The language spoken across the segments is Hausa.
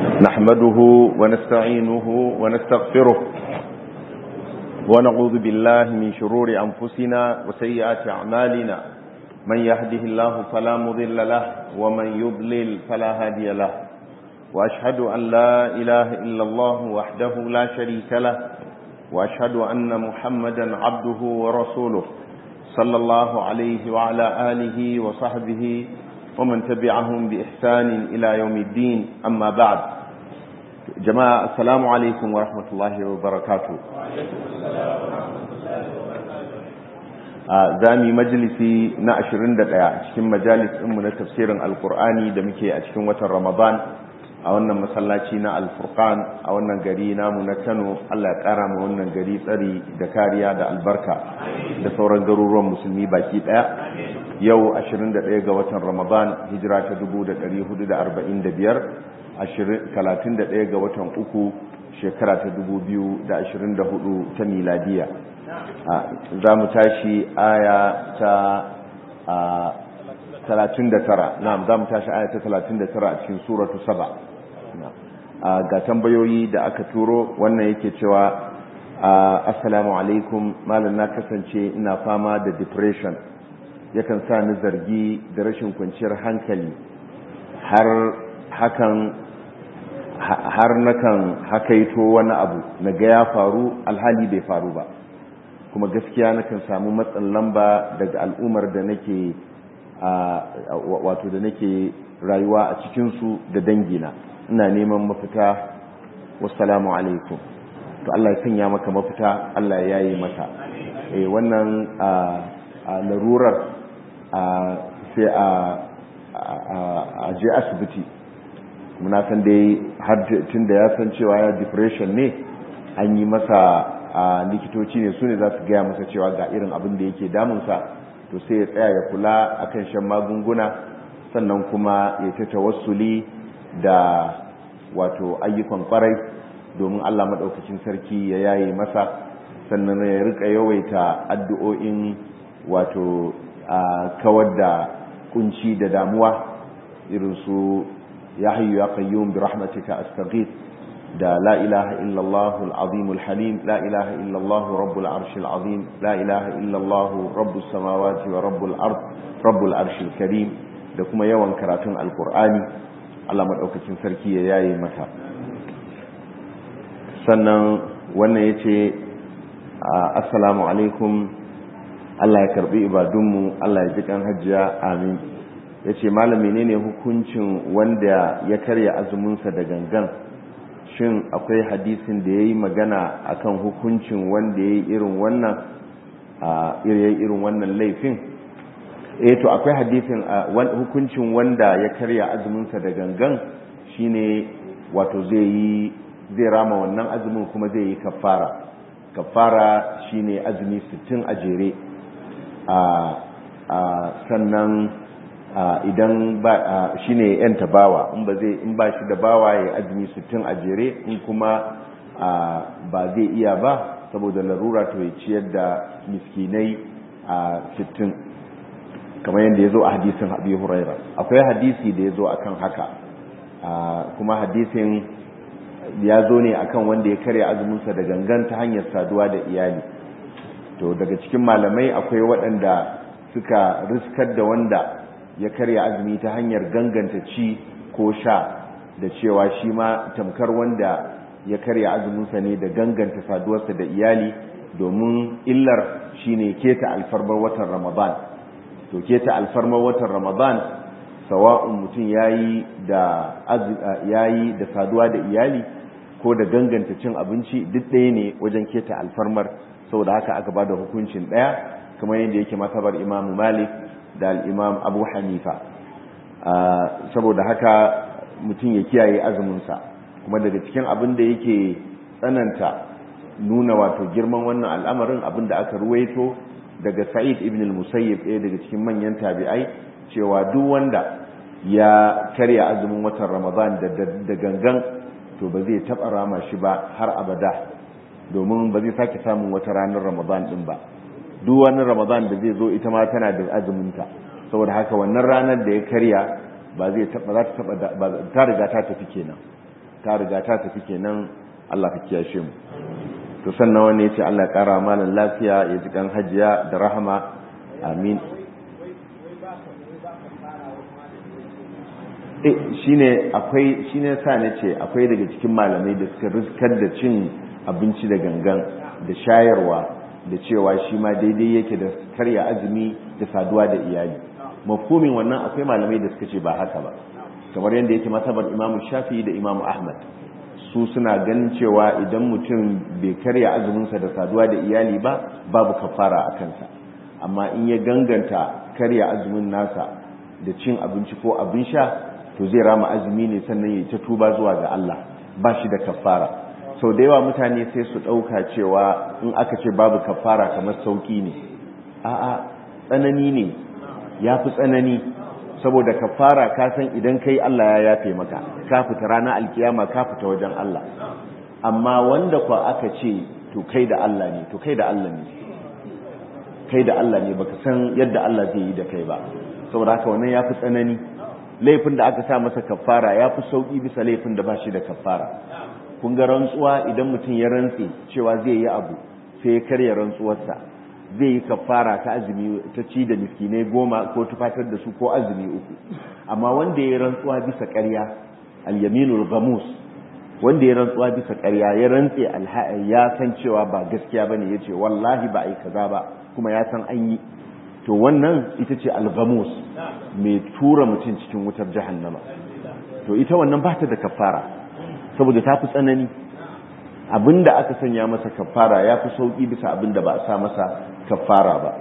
نحمده ونستعينه ونستغفره ونعوذ بالله من شرور أنفسنا وسيئات أعمالنا من يهده الله فلا مضل له ومن يضلل فلا هادي له وأشهد أن لا إله إلا الله وحده لا شريك له وأشهد أن محمدا عبده ورسوله صلى الله عليه وعلى آله وصحبه ومن تبعهم بإحسان إلى يوم الدين أما بعد جماعة السلام عليكم ورحمة الله وبركاته زامي مجلسي نا 21 cikin majalis ɗinmu na tafsirin alkur'ani da muke a cikin watan ramadan a wannan masallaci na alfurqan a wannan gari namu na Kano. Allah ya kara mu wannan gari tsari da kariya da albarka da sauran garuruwan musulmi baki daya. Yau 21 ga watan ramadan hijira ta 1445 31 ga watan uku shekara ta 2024 ta miladiya. Za mu tashi aya ta 39. na'am, za mu tashi aya ta 39 a cikin suratu saba. Ga tambayoyi da aka turo. Wannan yake cewa assalamu alaikum malam, na kasance ina fama da depression, yakan sa ni zargi da rashin kwanciyar hankali har nakan hakaito wani abu na ga ya faru alhali bai faru ba, kuma gaskiya nakan samu matsin lamba daga al'ummar da nake wato da nake rayuwa a cikinsu da dangina. Ina neman mafita. Wassalamu alaikum. To Allah ya sanya maka mafita, Allah ya yaye maka wannan larurar. Sai a je asibiti. Muna san dai har tun da ya san cewa ya depression ne, an yi masa likitoci ne su ne za su gaya masa cewa ga irin abin da yake damunsa, to sai ya tsaya ya kula akan shan magunguna, sannan kuma ya ta tawassuli da wato ayyukan kwarai domin Allah madaukakin sarki ya yaye masa, sannan ya rika yawaita addu'o'in wato kawar da kunci da damuwa irin su ya hayyu ya qayyum bi rahmatika astaghith da la ilaha illallah al-azim al-halim, la ilaha illallah rabbul arshil azim, la ilaha illallah rabbus samawati wa rabbul ard rabbul arshil karim, da kuma yawan karatun alqur'ani. Allah madaukakin sarki ya yaye mata. Sannan wannan yace assalamu alaikum, Allah ya karbi ibadunmu, Allah ya ji kan hajjiya, amin. Yace malam, menene hukuncin wanda ya karya azuminsa da gangan? Shin akwai hadisin da yayi magana akan hukuncin wanda yayi irin wannan laifin? To akwai hadisin hukuncin wanda ya karya azuminsa da gangan shine wato zai rama wannan azumin kuma zai yi kafara shine azumi 60 a jere. Sannan idan ba shine yan tabawa, in ba shi da bawa ya azumi 60 a jere, in kuma ba zai iya ba saboda larura to ya ciyar da miskinai 60 kamar yadda ya zo a hadisin Abi Huraira. Akwai hadisi da ya zo akan haka, kuma hadisin ya zo ne akan wanda ya karya azuminsa da gangan ta hanyar saduwa da iyali. To daga cikin malamai akwai waɗanda suka riskar da wanda ya karya azumi ta hanyar ganganta ci ko sha da cewa shi ma tamkar wanda ya karya azuminsa ne da ganganta saduwarsa da iyali, domin illar shine keta alfarmar watan Ramadan. To keta alfarmar watan Ramadan, sawa'un mutum yayi da saduwa da iyali ko da ganganta cin abinci, duk ɗaya ne wajen keta alfarmar. Saboda haka aka bada hukuncin ɗaya, kamar yadda yake masabar Imam Malik da al-Imam Abu Hanifa. Saboda haka mutum ya kiyaye azuminsa. Kuma daga cikin abin da yake tsananta nuna wato girman wannan al'amarin, abin da aka ruwaito daga Sa'id ibn al-Musayyib, ɗaya daga cikin manyan tabi'ai, cewa duk wanda ya karya azumin watan Ramadan da gangan, to ba zai taɓa rama shi ba har abada, domin ba zai sake samun wata ranar Ramadan ɗin ba. Duk wani Ramadan da zai zo ita ma tana da azuminta, saboda haka wannan ranar da ya karya ba zai taɓa ta riga ta tafi kenan. ta riga ta tafi kenan, Allah ka kiyashe mu. To sannan wani yace Allah ya kara malan lafiya, ya ji kan hajiya da rahama, amin. shine sa nace akwai daga cikin malamai da suka riskar da cin abinci da gangan da shayarwa da cewa shi ma daidai yake da karya azumi da saduwa da iyali. Mafhumin wannan akwai malamai da suka ce ba haka ba, kamar yadda yake matabar Imam Shafi'i da Imam Ahmad, su suna ganin cewa idan mutum bai karya azuminsa da saduwa da iyali ba babu kafara a kansa, amma in ya ganganta karya azumin nasa da cin abinci ko abin sha to zai rama azumi ne sannan ya ta tuba zuwa ga Allah, ba shi da kafara. sau da yawa mutane sai su ɗauka cewa in aka ce babu kafara kamar sauki ne. A'a, tsanani ne, ya fi tsanani, saboda kafara ka san idan kai Allah ya yafe maka, ka fita ranar alkiyama, ka fita wajen Allah. Amma wanda kwa aka ce to kai da Allah ne, to kai da Allah ne, kai da Allah ne, baka san yadda Allah zai yi da kai ba, saboda haka wannan ya fi tsanani. Laifin da aka sa masa kafara ya fi sauki bisa laifin da ba shi da kafara. Kun ga rantsuwa, idan mutum ya rantse cewa zai yi abu sai ya karya rantsuwarsa, zai yi kafara ta azumi, ta ci da miskinai 10 ko tufatar da su ko azumi 3. Amma wanda ya rantsuwa bisa ƙarya, al-yaminul ghamus, wanda ya rantsuwa bisa ƙarya, ya rantse ya san cewa ba gaskiya bane, yace wallahi ba ai kaza ba, kuma ya san an yi, to wannan ita ce al-ghamus, mai tura mutum cikin wutar jahannama. To ita wannan ba ta da kafara, saboda ta fi tsanani. Abinda aka sanya masa kafara ya fi sauki bisa abinda ba a sa masa kafara ba.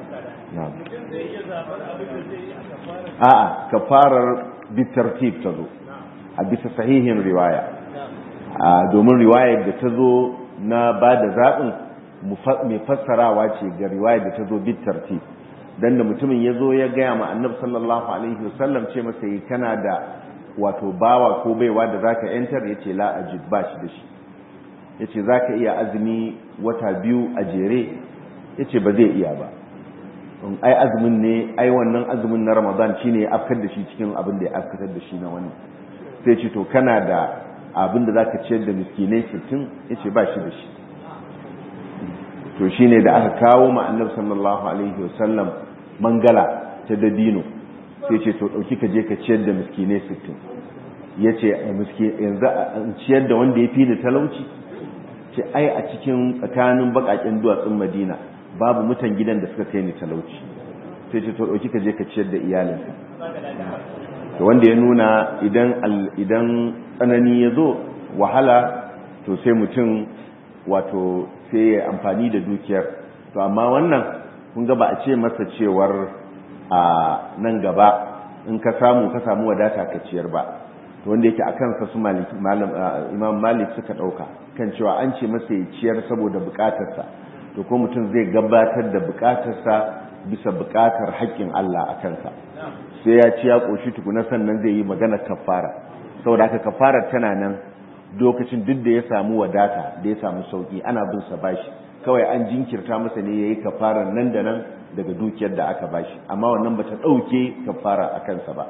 A'a, kafarar bitartib ta zo a bisa sahihin riwaya, domin riwayar da ta zo na ba da zaɓin mai fassarawa ce ga riwayar da ta zo bitartib. Dan da mutumin ya zo ya gaya ma annabi sallallahu alaihi wasallam, ce masa yi kana da wato bawa ko baiwa da zaka yantar, yace la ajid, ba shi da shi. Yace zaka iya azumi wata 2 a jere, yace ba zai iya ba. Ai azumin ne, ai wannan azumin na Ramadan shine ya afkar da shi cikin abin da ya afkar da shi na wani. Sai ce to kana da abin da zaka ciyar da miskinai 60, yace ba shi da shi. To shine da aka kawo ma annabi sallallahu alaihi wasallam mangala ta dabino, sai ce to dauki ka je ka ciyar da miskinai 60. yace yanzu an ciyar da wanda ya fi da talauci, ce ai a cikin tsakanin bakakin duwatsun Madina babu mutan gidan da suka kai ni talauci. Sai ce to dauki ka je ka ciyar da iyalinka. To wanda ya nuna idan tsanani ya zo, wahala, to sai mutum wato sai ya amfani da dukiyar. To amma wannan kun ga ba a ce masa cewar a nan gaba in ka samu wadata ka ciyar ba. To wanda yake akan sa su Imam Malik suka dauka kan cewa an ce masa ya ciyar saboda bukatarsa, to ko mutum zai gabatar da bukatarsa bisa bukatar haƙƙin Allah a kansa, sai ya ci ya koshi tukuna sannan zai yi magana kafara. Saboda haka kafarar tana nan lokacin duk da ya samu wadata, da ya samu sauki, ana bin sa bashi, kawai an jinkirta masa ne yayi kafarar nan da nan daga dukiyar da aka bashi, amma wannan bata dauke kafara a kansa ba.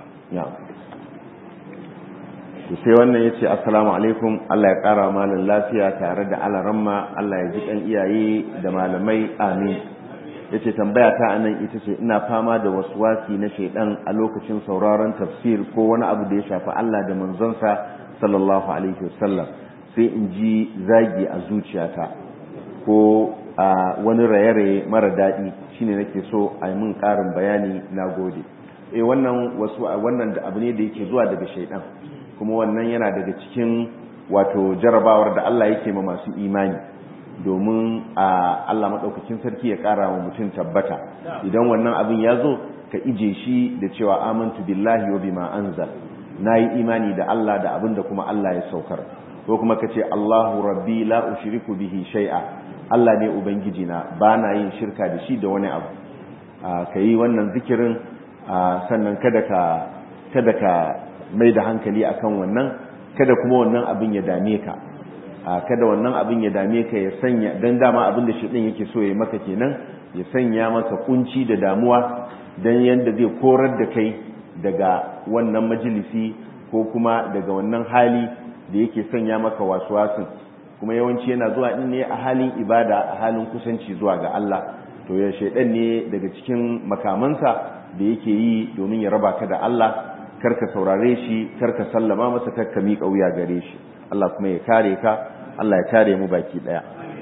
To sai wannan yace assalamu alaikum, Allah ya kara malan lafiya tare da alaramma, Allah ya ji kan iyaye da malamai, amin. Yace tambaya ta anan ita ce, ina fama da waswasi na shaydan a lokacin sauraron tafsir ko wani abu da ya shafi Allah da manzonsa sallallahu alaihi wasallam, sai in ji zagi a zuciyata ko wani raye-raye mara daɗi, shine nake so a yi min ƙarin bayani, nagode. Wannan da abu ne da yake zuwa daga shaydan, kuma wannan yana daga cikin wato jarabawar da Allah yake ma masu imani, domin Allah madaukakin sarki ya kara wa mutum tabbata. Idan wannan abin ya zo, ka ije shi da cewa amantu billahi wa bima anzal, nayi imani da Allah da abin da kuma Allah ya saukar, ko kuma kace Allahu rabbi la ushriku bihi shay'a, Allah ne ubangiji na, bana yin shirka da shi da wani abu. Kayi wannan zikirin, sannan kada ka mai da hankali akan wannan, kada kuma wannan abin ya dame ka, kada wannan abin ya dame ka, ya sanya, dan dama abin da shedan yake so ya maka kenan, ya sanya maka kunci da damuwa, dan yanda zai korar da kai daga wannan majalisi ko kuma daga wannan hali da yake sanya maka waswasin, kuma yawanci yana zuwa din ne a halin ibada, a halin kusanci zuwa ga Allah. To ya shaidan ne daga cikin makamansa da yake yi domin ya raba ka da Allah, karka saurare shi, karka sallama masa, karka miƙa wuya gare shi. Allah kuma ya kare ka, Allah ya kare mu baki daya.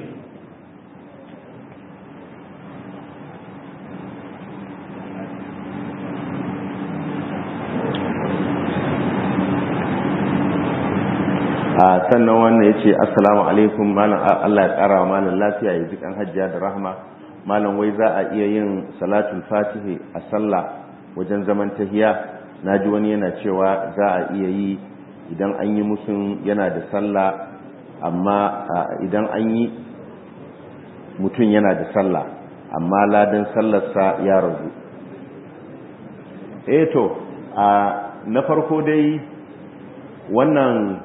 Sannan wannan ya ce assalamu alaikum malam, Allah ya kara wa malam lafiya, ya jikan hajjiya da rahma. Malam, wai za a iya yin salatul fatihi a sallah wajen zaman tahiya? Naji wani yana cewa za a iya yi idan an yi musun yana da sallah, amma idan an yi mutum yana da sallah amma ladan sallarsa ya ragu. To na farko dai wannan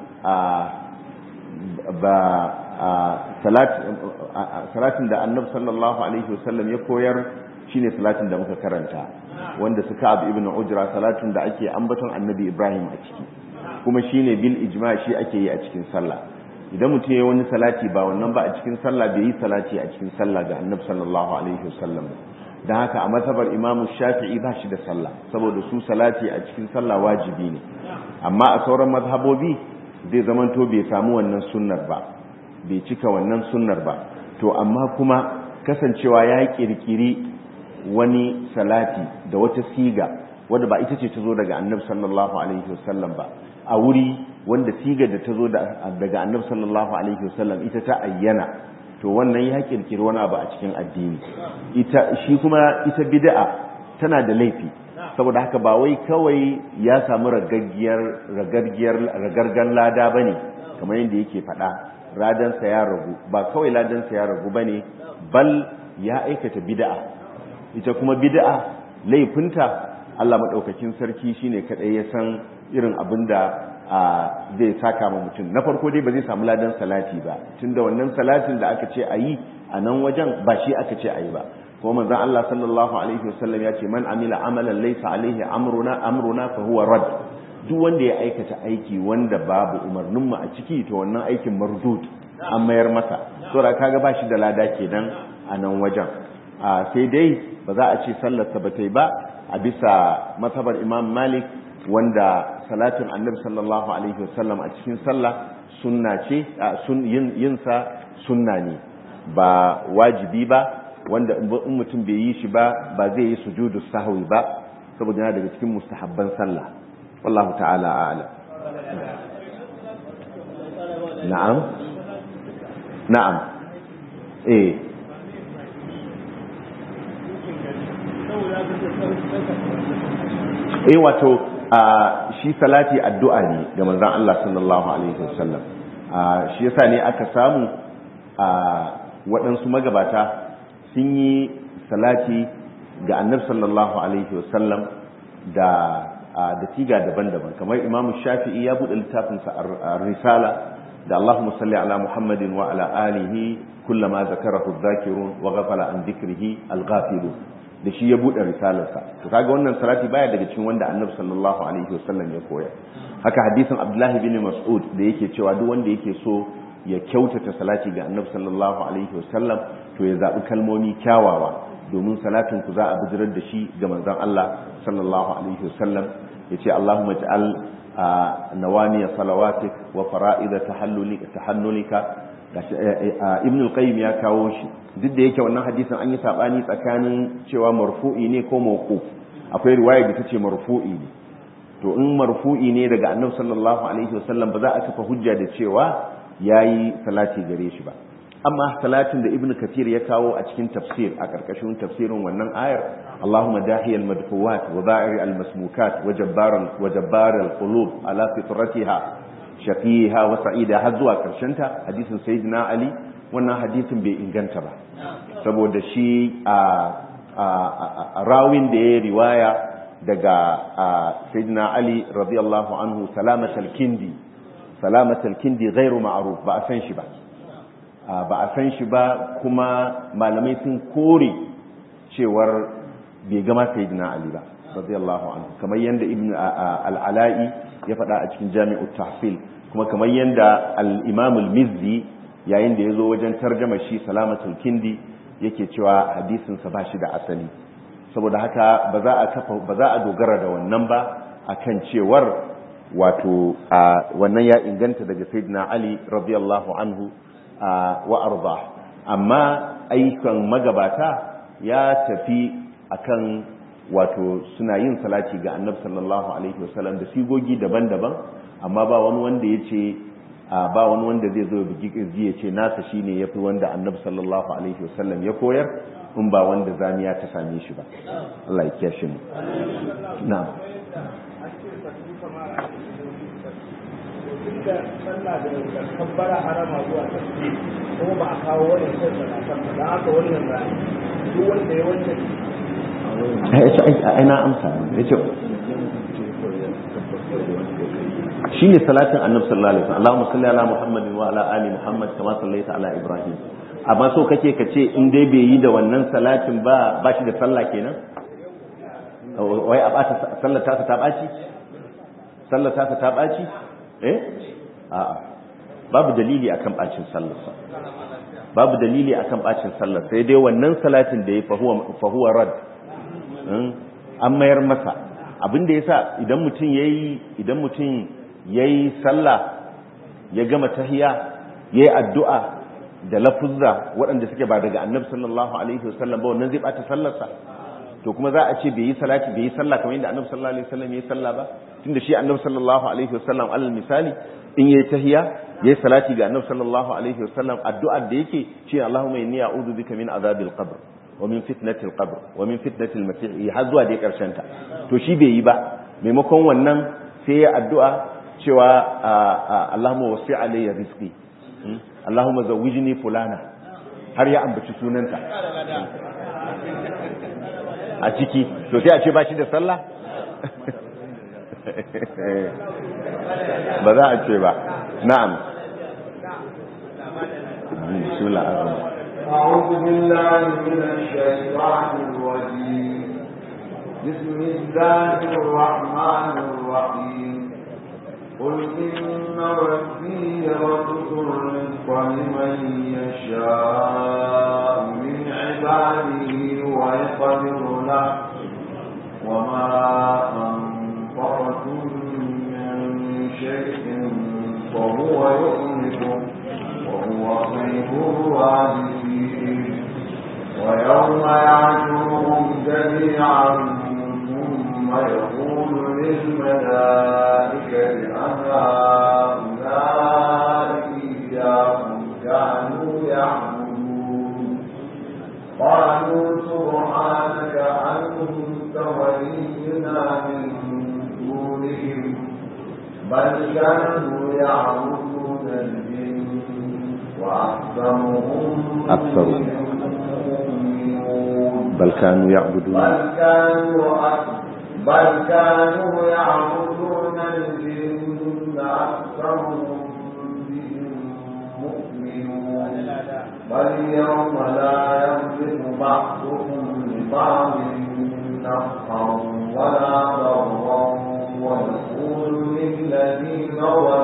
salatin da annabi sallallahu alaihi wasallam ya koyar shine salatin da muka karanta, wanda suka abu ibn ujra, salatin da ake ambaton annabi Ibrahim a ciki, kuma shine bil ijma shi ake yi a cikin sallah. Idan mutum ya wani salati ba wannan ba a cikin sallah, bai yi salati a cikin sallah ga annabi sallallahu alaihi wasallam. Dan haka a mazhabar Imam Shafi'i ba shi da sallah, saboda su salati a cikin sallah wajibi ne. Amma a sauran mazhabobi zai zamanto bai samu wannan sunnar ba, bai cika wannan sunnar ba. To amma kuma kasancewa ya kirkiri wani salati da wata siga wadda ba ita ce ta zo daga annabi sallallahu alaihi wasallam ba, a wuri wanda siga da ta zo daga annabi sallallahu alaihi wasallam ita ta ayyana, to wannan ya kirkiri wani abu a cikin addini. Shi kuma ita bid'a tana da laifi, saboda haka ba wai kawai ya samu ragargan lada bane kamar yadda yake faɗa, ladansa ya ragu, ba kawai ladansa ya ragu bane, bal ya aikata bid'a. Ita kuma bid'a laifinta Allah madaukakin sarki shine kadai ya san irin abinda zai saka ma mutum. Na farko dai ba zai samu ladan salati ba, tunda wannan salatin da aka ce ayi a nan wajen ba shi aka ce ayi ba. Kuma manzon Allah sallallahu alaihi wasallam ya ce man amila amalan laysa alaihi amruna fa huwa rad. Duk wanda ya aikata aiki wanda babu umarnin mu a ciki, to wannan aikin mardud, an mayar masa. Saboda kaga ba shi da lada kenan a nan wajen. Sai dai ba za a ce sallar sa bata yi ba a bisa mazhabar Imam Malik, wanda salatin annabi sallallahu alaihi wasallam a cikin sallah sunna ce, yin sa sunna ne ba wajibi ba, wanda in mutum bai yi shi ba zai yi sujudu sahwi ba, saboda yana daga cikin mustahabban sallah. wallahu ta'ala a'lam. na'am wato shi salati addu'a ne ga manzon Allah sallallahu alaihi wasallam. Shi yasa ne aka samu waɗansu magabata sun yi salati ga annabi sallallahu alaihi wasallam da siga daban-daban, kamar Imam Shafi'i ya buɗe littafinsa Risala da Allahumma salli ala Muhammadin wa ala alihi kullama zakarahu adh-dhakirun wa ghafala an dhikrihi al-ghafilun, da shi ya buɗe risalarsa. To kaga wannan salati baya daga cikin wanda annabi sallallahu alaihi wasallam ya koya. Haka hadisin Abdullah bin Mas'ud da yake cewa duk wanda yake so ya kyautata salati ga annabi sallallahu alaihi wasallam to ya zabi kalmomi kyawawa, domin salatin ku za a bijirar da shi ga manzon Allah sallallahu alaihi wasallam. Yace Allahumma ij'al nawani salawatik wa fara'id tahallulika. Ibn al-Qayyim ya kawo shi, duk da yake wannan hadisin an yi sabani tsakanin cewa marfu'i ne ko mawquf. Akwai riwaya da tace marfu'i ne. To in marfu'i ne daga annabi sallallahu alaihi wasallam ba za a kafa hujja da cewa yayi salati gare shi ba. Amma salatin da Ibn Kathir ya kawo a cikin tafsir, a karkashin tafsirin wannan ayar, Allahumma dahiyal madfuwat wa ba'ir al masmukat wa jabbar al qulub ala fitratiha shaqiha wa sa'ida, har zuwa karshenta, hadisin sayyidina Ali, wannan hadisin bai inganta ba, saboda shi a rawin da ya riwaya daga sayyidina Ali radiyallahu anhu, salamatul kindi ghairu ma'ruf, ba a san shi ba, kuma malamai sun kore cewar bai gama sayyidina Ali ba radiyallahu anhu, kamar yanda ibn al-Ala'i ya faɗa a cikin Jami'ut Tahsil kuma kamar yanda al-Imam al-Mizzi yayin da yazo wajen tarjuma shi Salamatul Kindi yake cewa hadisin sa ba shi da asali saboda haka ba za a dogara da wannan ba akan cewar wato wannan ya inganta daga Sayyidina Ali radiyallahu anhu wa arda amma ayyukan magabata ya tafi akan wato suna yin salati ga Annabi sallallahu alaihi wasallam da sigogi daban-daban amma ba wani wanda yace ba wani wanda zai zo bigi kirji yace nasa shine yafi wanda Annabi sallallahu alaihi wasallam ya koyar in ba wanda zamiya ta same shi ba Allah ya kiyashe mu na'am da sallah da kabbara harama zuwa tasbih kuma ba a kawo wannan sallah da aka wannan ba duk wanda ya wannan ina amsa yace shine salatin Annabi sallallahu alaihi wasallam Allahumma salli ala Muhammadin wa ala ali Muhammad kama sallaita ala Ibrahim amma so kake kace in dai bai yi da wannan salatin ba shi da sallah kenan wai a bata sallar ta baci sallar ta baci a'a babu dalili akan bacin sallarsa babu dalili akan bacin sallar sai dai wannan salatin da ya fahuwa rad an mayar masa abinda yasa idan mutum yayi sallah ya gama tahiyya yayi addu'a da lafuzza waɗanda suke ba daga Annabi sallallahu alaihi wasallam ba wannan zai bata sallarsa to kuma za a ce bai yi sallah kamar yadda Annabi sallallahu alaihi wasallam yayi sallah ba tunda shi Annabi sallallahu alaihi wasallam alal misali in yayi tahiyya yayi salati ga Annabi sallallahu alaihi wasallam addu'ar da yake ce Allahumma inni a'udhu bika min azabil qabr wa min fitnatil qabr wa min fitnatil masih har zuwa dai karshen ta to shi bai yi ba maimakon wannan sai ya addu'a cewa Allahumma wasi' alayya rizqi Allahumma zawwijni fulana har ya ambaci sunanta a ciki to sai a ce ba shi da sallah ba za a ce ba na'am bismillah أعوذ بالله من الشيطان الرجيم بسم الله الرحمن الرحيم قل إن ربي يبسط الرزق لمن يشاء من عباده ويقدر له وما أنفقتم من شيء فهو يخلفه وهو خير الرازقين ويوم يحشرهم جميعا ثم يقول للملائكة أهؤلاء إياكم كانوا يعبدون قالوا سبحانك أنت ولينا من دونهم بل كانوا يعبدون الجن وأكثرهم بل كانوا يعبدون بل كانوا يعبدون الجن أكثرهم بهم مؤمنون بل يوم لا يملك بعضهم لبعض نفعا ولا ضرا ونقول للذين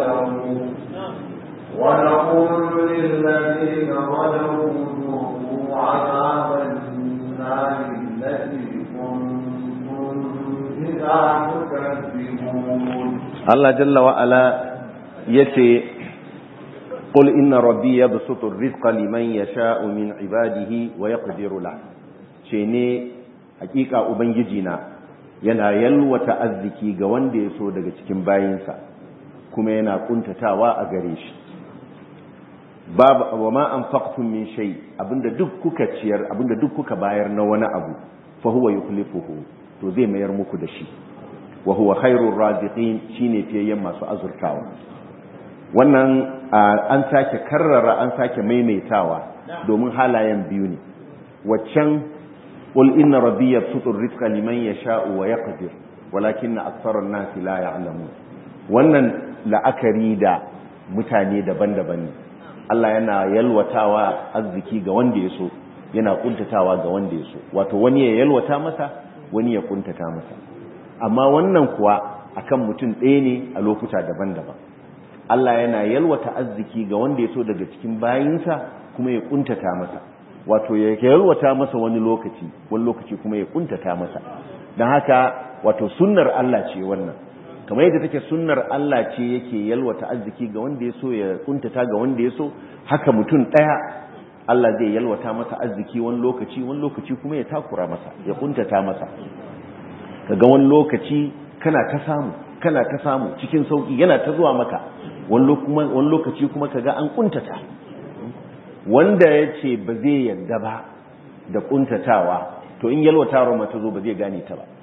ظلموا ذوقوا عذاب النار التي كنتم بها تكذبون. الله جل وعلا يتي قل إن ربي يبسط الرزق لمن يشاء من عباده ويقدر له شيني حقيقة أبنجينا yana yalwata arziki ga wanda ya so daga cikin bayinsa kuma yana kuntatawa a gare shi babu wa ma anfaqtum min shay abinda duk kuka ciyar abinda duk kuka bayar na wani abu fa huwa yukhlifuhu to zai mayar muku da shi wa huwa khairur raziqin shine fiyayyen masu azurtawa wannan an sake karrara an sake maimaitawa domin halayen biyu ne waccan qul inna rabbi yabsutu ar-rizqa liman yasha'u wa yaqdir walakinna akthara an-nasi la ya'lamun wannan la'akari da mutane daban-daban ne Allah yana yalwatawa arziki ga wanda ya so yana kuntatawa ga wanda ya so wato wani ya yalwata masa wani ya kuntata masa amma wannan kuwa akan mutum ɗaya ne a lokuta daban-daban Allah yana yalwata arziki ga wanda ya so daga cikin bayinsa kuma ya kuntata masa, wato ya yalwata masa wani lokaci kuma ya kuntata masa. don haka wato sunnar Allah ce wannan, kamar yadda take sunnar Allah ce yake yalwata arziki ga wanda ya so ya kuntata ga wanda ya so, haka mutum ɗaya Allah zai yalwata masa arziki wani lokaci kuma ya takura masa, ya kuntata masa. Kaga wani lokaci kana ta samu cikin sauki yana ta zuwa maka, wani lokaci kuma kaga an kuntata. Wanda ya ce ba zai yarda ba da kuntatawa, to in yalwatawa ma ta zo ba zai gane ta ba.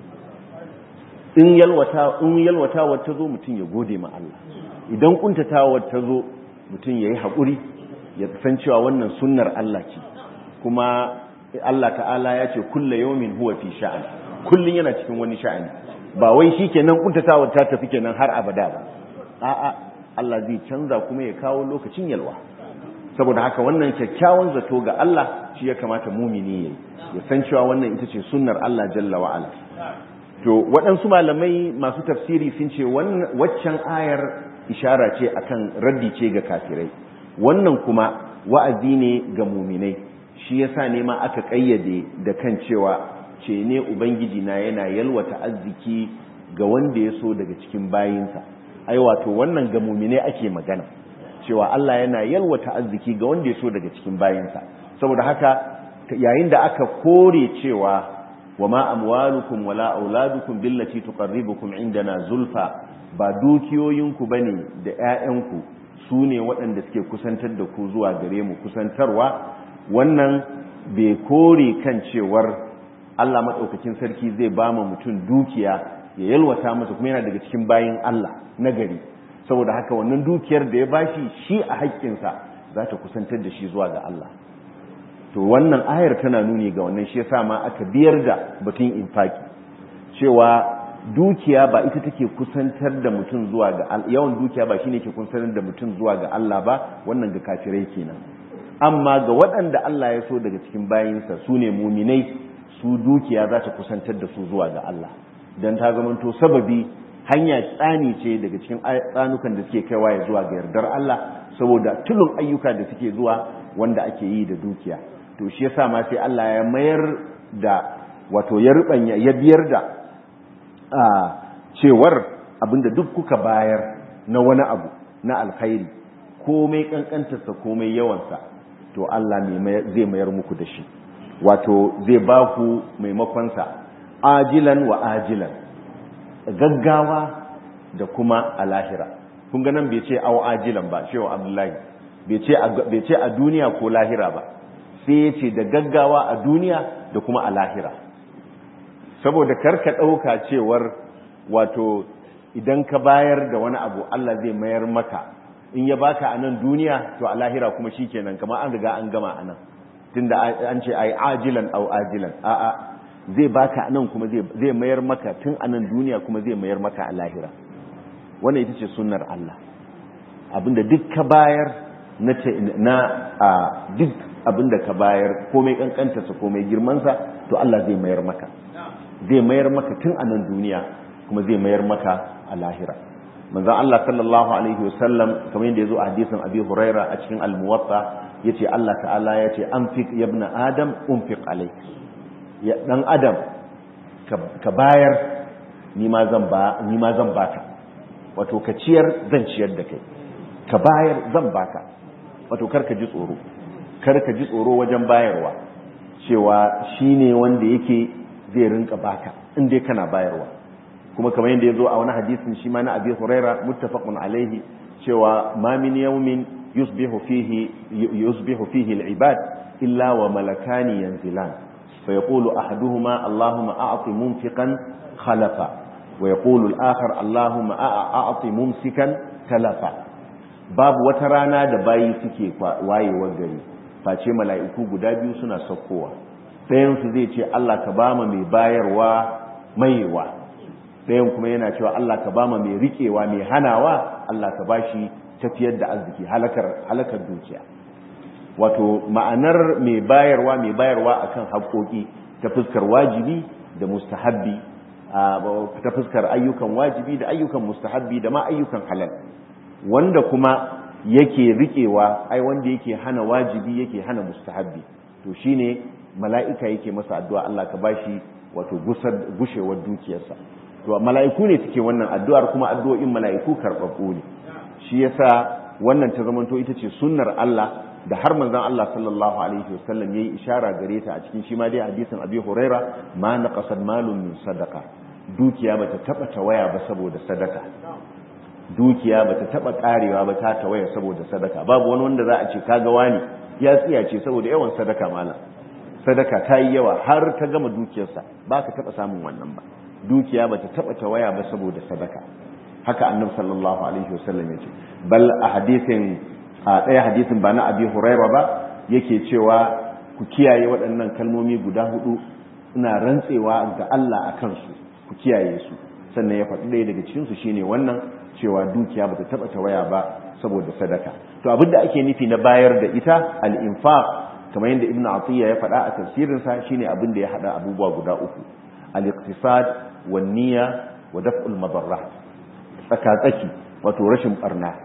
In yalwatawa ta zo mutum ya gode ma Allah, idan kuntatawa ta zo mutum ya yi haƙuri, ya san cewa wannan sunnar Allah ce. Kuma Allah ta'ala ya ce kulla yawmin huwa fi sha'an, kullun yana cikin wani sha'ani, ba wai shikenan kuntatawa ta tafi kenan har abada ba. A'a, Allah zai canza kuma ya kawo lokacin yalwa. Saboda haka wannan kyakkyawan zato ga Allah shi ya kamata mumini yayi, ya san cewa wannan ita ce sunnar Allah jalla wa ala. To waɗansu malamai masu tafsiri sun ce waccan ayar ishara ce akan raddi ce ga kafirai, wannan kuma wa'azi ne ga muminai. Shi yasa ne ma aka kayyade da kan cewa ce ne ubangiji na yana yalwata arziki ga wanda ya so daga cikin bayinsa. Ai wato wannan ga muminai ake magana, cewa Allah yana yalwata arziki ga wanda ya so daga cikin bayinsa. Saboda haka yayin da aka kore cewa wa ma amwalukum wala auladukum billati tuqarribukum indana zulfa, ba dukiyoyinku bane da ƴaƴanku su ne waɗanda suke kusantar da ku zuwa gare mu kusantarwa. Wannan bai kore kan cewar Allah madaukakin sarki zai ba mu mutum dukiya ya yalwata masa kuma yana daga cikin bayin Allah na gari. Saboda haka wannan dukiyar da ya bashi shi a haƙƙinsa za ta kusantar da shi zuwa ga Allah. To wannan ayar tana nuni ga wannan, shi yasa ma aka biyar da batun infaki, cewa dukiya ba ita take kusantar da mutum zuwa ga Allah, yawan dukiya ba shine ke kusantar da mutum zuwa ga Allah ba, wannan ga kafirai kenan. Amma ga waɗanda Allah ya so daga cikin bayinsa su ne muminai, su dukiya za ta kusantar da su zuwa ga Allah, dan ta zamanto sababi, hanya tsani ce daga cikin tsanukan da suke kaiwa ya zuwa ga yardar Allah, saboda tulun ayyuka da suke zuwa wanda ake yi da dukiya. To shi yasa ma sai Allah ya mayar da wato ya rubanya ya biyar da cewar abinda duk kuka bayar na wani abu na alkhairi, komai kankantarsa komai yawansa, to Allah zai mayar muku da shi, wato zai ba ku maimakonsa ajilan wa ajilan, gaggawa da kuma a lahira. Kun ga nan bai ce aw ajilan ba, shehu Abdullahi bai ce a duniya ko lahira ba, sai ya ce da gaggawa a duniya da kuma a lahira. Saboda karka ɗauka cewar wato idan ka bayar da wani abu Allah zai mayar maka, in ya baka a nan duniya to a lahira kuma shikenan, kamar an riga an gama a nan, tunda an ce ai ajilan aw ajilan. A'a, zai baka a nan kuma zai mayar maka tun a nan duniya kuma zai mayar maka a lahira. Wannan ita ce sunnar Allah. Abinda duk ka bayar duk abinda ka bayar, komai kankantarsa komai girmansa, to Allah zai mayar maka. Zai mayar maka tun a nan duniya kuma zai mayar maka a lahira. Manzon Allah sallallahu alaihi wasallam kamar yadda yazo a hadisin Abi Huraira a cikin Al-Muwatta, yace Allah ta'ala yace anfiq ya ibn adam unfiq alayk. Ya dan adam ka bayar ni ma zan baka. Wato ka ciyar zan ciyar da kai, ka bayar zan baka. Wato karka ji tsoro wajen bayarwa, cewa shine wanda yake zai rinka baka in dai kana bayarwa. Kuma kamar yadda yazo a wani hadisin shi ma na Abi Huraira muttafaqun alaihi, cewa ma min yawmin yusbihu fihi al-ibad illa wa malakani yanzilan fa yaqulu ahaduhuma Allahumma a'ti munfiqan khalafa wa yaqulu al-akhar Allahumma a'ti mumsikan talafa. Babu wata rana da bayi suke wayewar gari face mala'iku guda biyu suna saukowa, ɗayan su zai ce Allah ka bama mai bayarwa maiwa, ɗayan kuma yana cewa Allah ka bama mai riƙewa mai hanawa, Allah ka bashi tafiyar da arziki, halakar dukiya. Wato ma'anar mai bayarwa akan haƙoƙi ta fuskar wajibi da mustahabbi, ta fuskar ayyukan wajibi da ayyukan mustahabbi da ma ayyukan halal. wanda kuma yake riƙewa ai wanda yake hana wajibi yake hana mustahabbi to shine mala'ika yake masa addu'a Allah ka bashi wato gushewar dukiyarsa to mala'iku ne suke wannan addu'ar kuma addu'o'in mala'iku karɓaɓɓu ne shi yasa wannan ta zamanto ita ce sunnar Allah da har manzon Allah sallallahu alaihi wasallam yayi ishara gare ta a cikin shi ma dai hadisin Abi Huraira ma naqasat malun min sadaqa dukiya bata taba tawaya ba saboda sadaka dukiya bata taba karewa ba ta tawaya saboda sadaka babu wani wanda za a ce kaga wani ya tsiyace saboda yawan sadaka malam sadaka ta yi yawa har ta gama dukiyarsa ba ka taba samun wannan ba dukiya bata taba tawaya ba saboda sadaka haka annabi sallallahu alaihi wasallam ya ce bal a hadisin a ɗaya hadisin ba na Abi Huraira ba yake cewa ku kiyaye waɗannan kalmomi guda hudu ina rantsewa ga Allah a kansu ku kiyaye su sannan ya faɗi ɗaya daga cikinsu shine wannan cewa dukiya bata taɓa tawaya ba saboda sadaka to abin da ake nufi na bayar da ita al-infaq kamar yadda Ibn Atiyya ya faɗa a tafsirinsa shine abin da ya haɗa abubuwa guda uku al-iqtisad wan niyya wa daf'ul madarrat tsakatsaki wato rashin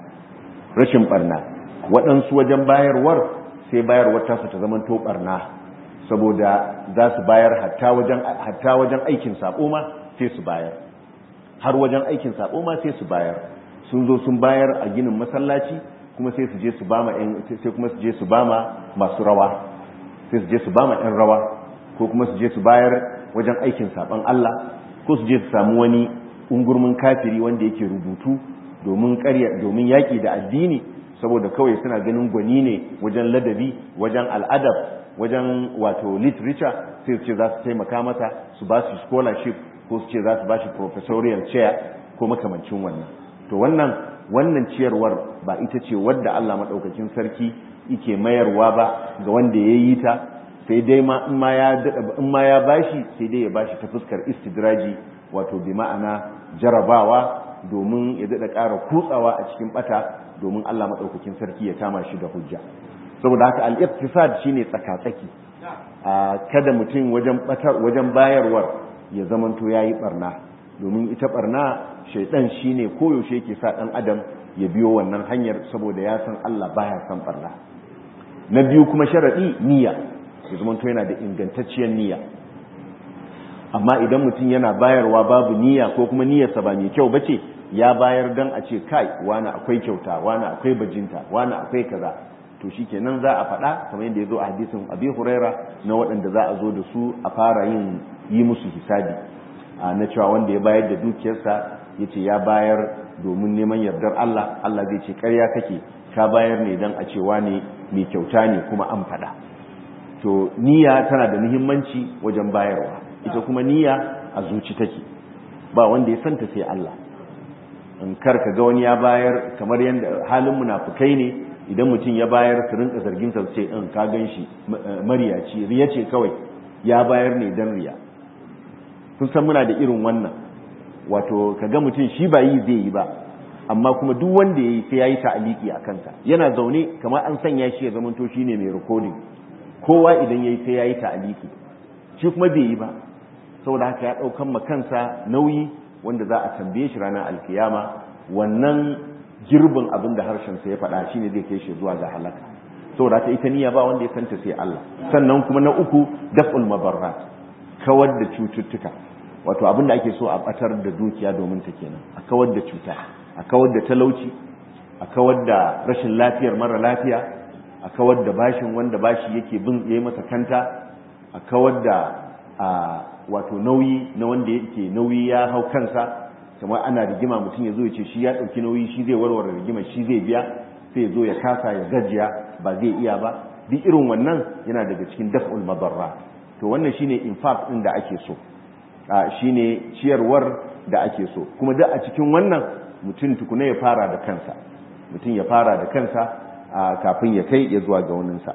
barna waɗansu wajen bayarwar sai bayarwar tasu ta zaman to barna saboda za su bayar hatta wajen aikin sabo ma sai su bayar har wajen aikin sabo ma sai su bayar sun zo sun bayar a ginin masallaci kuma sai su je su bama sai kuma su je su bama masu rawa sai su je su bama ɗan rawa ko kuma su je su bayar wajen aikin saban Allah ko su je su samu wani ungurmin kafiri wanda yake rubutu domin yaƙi da addini saboda kawai suna ganin gwani ne wajen ladabi wajen al'adab wajen wato literature sai su ce za su taimaka mata su ba su scholarship ko su ce za su ba shi professorial chair ko makamancin wannan to wannan ciyarwar ba ita ce wadda Allah maɗaukakin sarki yake mayarwa ba ga wanda ya yi ta sai dai in ma ya bashi sai dai ya bashi ta fuskar istidraji wato bi ma'ana jarabawa domin ya daɗa ƙara kutsawa a cikin ɓata domin Allah maɗaukakin sarki ya kama shi da hujja saboda haka al-iqtisad shine tsakatsaki kada mutum wajen bayarwar ya zamanto yayi barna domin ita barna shaytan shine koyaushe yake sa ɗan adam ya biyo wannan hanyar saboda ya san Allah baya san barna na biyu kuma sharadi niyya ya zamanto yana da ingantacciyar niyya amma idan mutum yana bayarwa babu niyya ko kuma niyyarsa ba mai kyau bace ya bayar dan a ce kai wani akwai kyauta wani akwai bajinta wani akwai kaza to shikenan za a faɗa kamar yadda ya zo a hadisin Abi Huraira na waɗanda za a zo da su a fara yi musu hisabi na cewa wanda ya bayar da dukiyarsa yace ya bayar domin neman yardar Allah Allah zai ce ƙarya kake ka bayar ne dan a ce wani mai kyauta ne kuma an faɗa to niyya tana da muhimmanci wajen bayarwa ita kuma niyya a zuci take ba wanda ya santa sai Allah in karka ga wani ya bayar kamar yadda halin munafukai ne idan mutum ya bayar su rinka zargin sa ce in ka ganshi mariyaci riya ce kawai ya bayar ne dan riya kun san muna da irin wannan wato kaga mutum shi ba yi zai yi ba amma kuma duk wanda yayi sai yayi ta'aliki a kansa yana zaune kamar an sanya shi ya zamanto shine mai recording kowa idan yayi sai yayi ta'aliki shi kuma bai yi ba saboda haka ya daukan ma kansa nauyi wanda za a tambaye shi ranar alkiyama wannan girbin abin da harshensa ya faɗa shine zai kai shi zuwa ga halaka saboda ta ita niyya ba wanda ya santa sai Allah sannan kuma na uku daf'ul mabarrat kawar da cututtuka wato abin da ake so a batar da dukiya domin ta kenan a kawar da cuta a kawar da talauci a kawar da rashin lafiyar mara lafiya a kawar da bashin wanda bashi yake bin yayi masa kanta a kawar da wato nauyi na wanda yake nauyi ya hau kansa kamar ana rigima mutum ya zo ya ce shi ya ɗauki nauyi shi zai warware rigima shi zai biya sai ya zo ya kasa ya gajiya ba zai iya ba duk irin wannan yana daga cikin daf'ul madarra to wannan shine infaq din da ake so shine ciyarwar da ake so kuma duk a cikin wannan mutum tukuna ya fara da kansa mutum ya fara da kansa kafin ya kai ya zuwa ga waninsa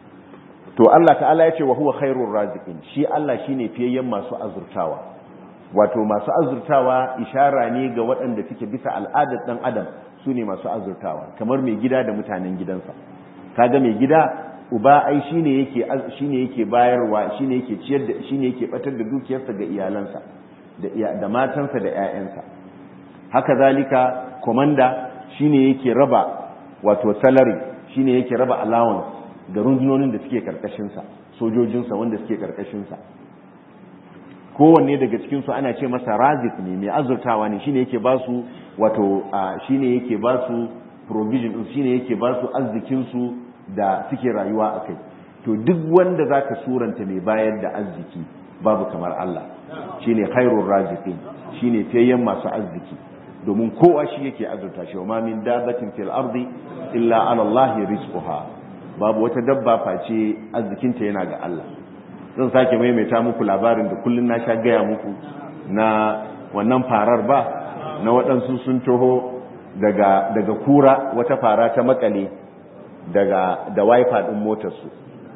to Allah ta'ala ya ce wa huwa khairur raziqin shi Allah shine fiyayyen masu azurtawa wato masu azurtawa ishara ne ga waɗanda suke bisa al'adar dan adam su ne masu azurtawa kamar mai gida da mutanen gidansa kaga mai gida uba ai shine yake bayarwa shine yake ciyar da shine yake batar da dukiyarsa ga iyalansa da matansa da ƴaƴansa haka zalika komanda shine yake raba wato salary, shine yake raba allowance ga rundunonin da suke karkashinsa, sojojinsa wanda suke karkashinsa. Kowanne daga cikinsu ana ce masa razik ne, mai azurtawa ne, shine yake ba su wato shine yake ba su provision, shine yake ba su arzikinsu da suke rayuwa a kai. To duk wanda zaka suranta mai bayar da arziki babu kamar Allah, shine khairur raziqin, shine fiyayyen masu arziki, domin kowa shi yake azurta shi. Wa min dabbatin fil ardi illa ala Allah rizquha, babu wata dabba face arzikinta yana ga Allah. Zan sake maimaita muku labarin da kullun na sha gaya muku na wannan farar ba, na waɗansu sun taho daga kura, wata fara ta makale da wiper din motarsu,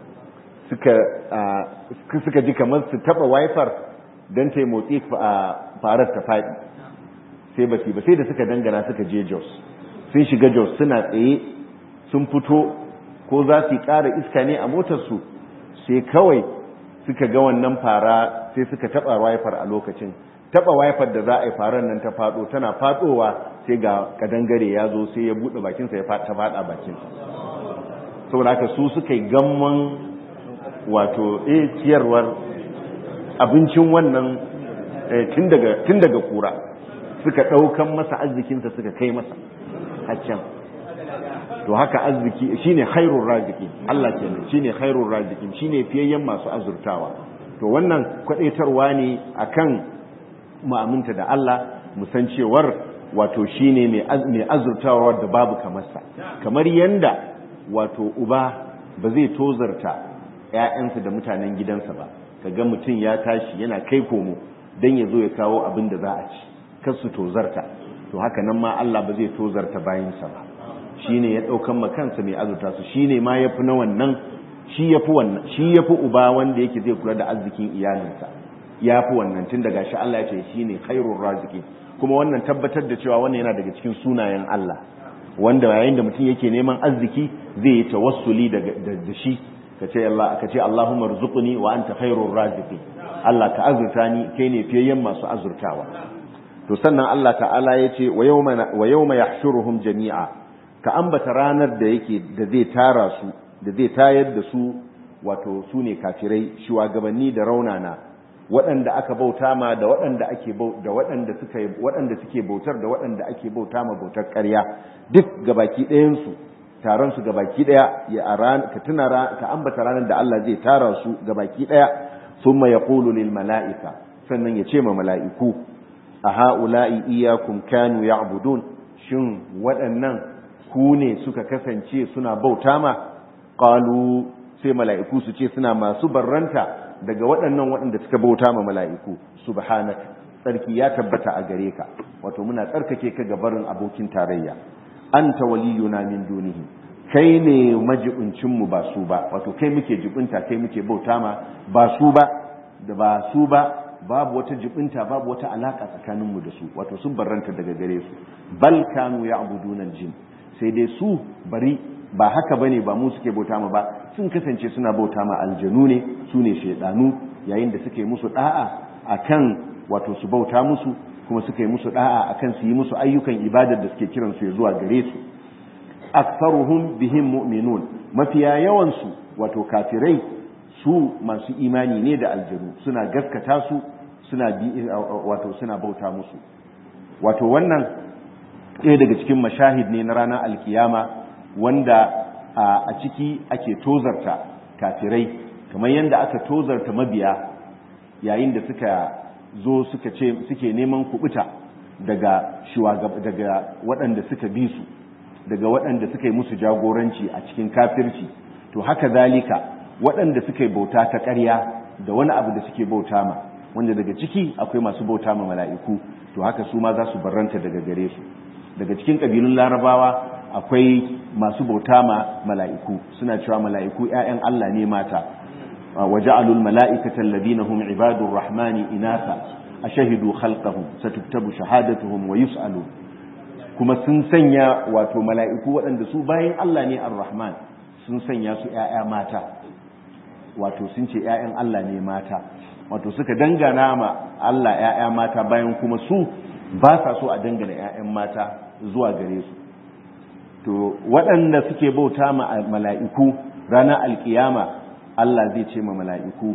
suka ji kamar su taba wiper don ta yi motsi farar ta faɗi, sai ba sai da suka dangana suka je Jos. Sun shiga Jos suna tsaye, sun fito ko za su yi ƙara iska ne a motarsu, sai kawai suka ga wannan fara, sai suka taba wiper a lokacin. Taba wiper da za a yi farar nan ta faɗo, tana faɗowa sai ga kadangare ya zo sai ya buɗe bakinsa ya ta faɗa bakinsa. Saboda haka su suka yi gamman wato ciyarwar abincin wannan tun daga kura, suka ɗaukan masa arzikinsa suka kai masa haccan. To haka arziki shine khairur raziqin, Allah kenan shine khairur raziqin, shine fiyayyen masu azurtawa. To wannan kwadaitarwa ne akan mu aminta da Allah, mu san cewar wato shine mai azurtawa da babu kamar sa. Kamar yanda wato uba ba zai tozarta ƴaƴansa da mutanen gidansa ba, kaga mutum ya tashi yana kai komo dan ya zo ya kawo abin da za a ci, kar su tozarta. To haka nan ma Allah ba zai tozarta bayinsa ba, shine ya daukan makansa mai azurta su, shine ma yafi na wannan, shi yafi uba wanda yake zai kula da arzikin iyalinsa, yafi wannan, tun daga shi Allah ya ce shine khairur raziqin. Kuma wannan tabbatar da cewa wannan yana daga cikin sunayen Allah, wanda yayin da mutum yake neman arziki zai yi tawassuli da shi, kace Allahumma rzuqni wa anta khairur raziqin, Allah ka azurta ni, kai ne fiyayyen masu azurtawa. To sannan Allah ta'ala yace wa yawma yahshuruhum jami'a, ka ambata ranar da zai tara su, da zai tayar da su, wato su ne kafirai, shugabanni da raunana, waɗanda aka bauta ma da waɗanda suke bautar da waɗanda ake bauta ma bautar ƙarya, duk gabaki ɗayan su, taron su gabaki ɗaya, ka ambata ranar da Allah zai tara su gabaki ɗaya. Thumma yaqulu lil mala'ika, sannan ya ce ma mala'iku, a ha'ula'i iyyakum kanu ya'budun, shin waɗannan ku ne suka kasance suna bauta ma? Qalu, sai mala'iku su ce suna masu barranta daga waɗanda suka bauta ma mala'iku. Subhanaka, tsarki ya tabbata a gare ka, wato muna tsarkake ka ga barin abokin tarayya. Anta waliyuna min dunihi, kai ne majibincin mu ba su ba, wato kai muke jibinta, kai muke bauta ma, ba su ba, babu wata jibinta, babu wata alaka tsakanin mu da su, wato sun barranta daga gare su. Bal kanu ya'buduna al-jinn, sai dai su bari ba haka bane, ba mu suke bauta ma ba, sun kasance suna bauta ma aljanu ne, su ne shaydanu, yayin da suke musu da'a akan wato su bauta musu, kuma suka yi musu da'a akan su yi musu ayyukan ibadar da suke kiran su zuwa gare su. Aktharuhum bihim mu'minun, mafiya yawan su wato kafirai, su masu imani ne da aljanu, suna gaskata su, suna bauta musu. Wato wannan ɗaya daga cikin mashahid ne na ranar alkiyama, wanda a ciki ake tozarta kafirai, kamar yadda aka tozarta mabiya yayin da suka zo suke neman kubuta daga waɗanda suka bi su, daga waɗanda suka yi musu jagoranci a cikin kafirci. To haka zalika waɗanda suka yi bauta ta ƙarya da wani abu da suke bauta ma, wanda daga ciki akwai masu bauta ma mala'iku, to haka su ma za su barranta daga gare su. Daga cikin ƙabilun larabawa akwai masu bauta ma mala'iku, suna cewa mala'iku ‘ya'yan Allah ne mata. وجعلوا الملائكة الذين هم عباد الرحمن إناثا أشهدوا خلقهم ستكتب شهادتهم ويسألون. كما سنسنيا واتو ملائكو وأن دسو باين الله ني الرحمن سنسنيا سو آيا ماتا واتو سنشي آيا الله ني ماتا واتو سكا دنغانا ما الله آيا ماتا باين كما سو باسا سو أدنغانا آيا ماتا زوا غريسو. to waɗanda suke bauta ma mala'iku ranar alkiyama Allah zai ce ma mala'iku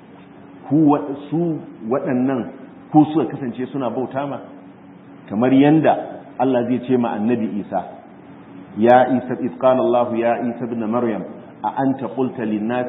su waɗannan ku suka kasance suna bauta ma kamar yanda Allah zai ce ma annabi Isa ya Isa qala Allah ya Isa ibn Maryam a anta qulta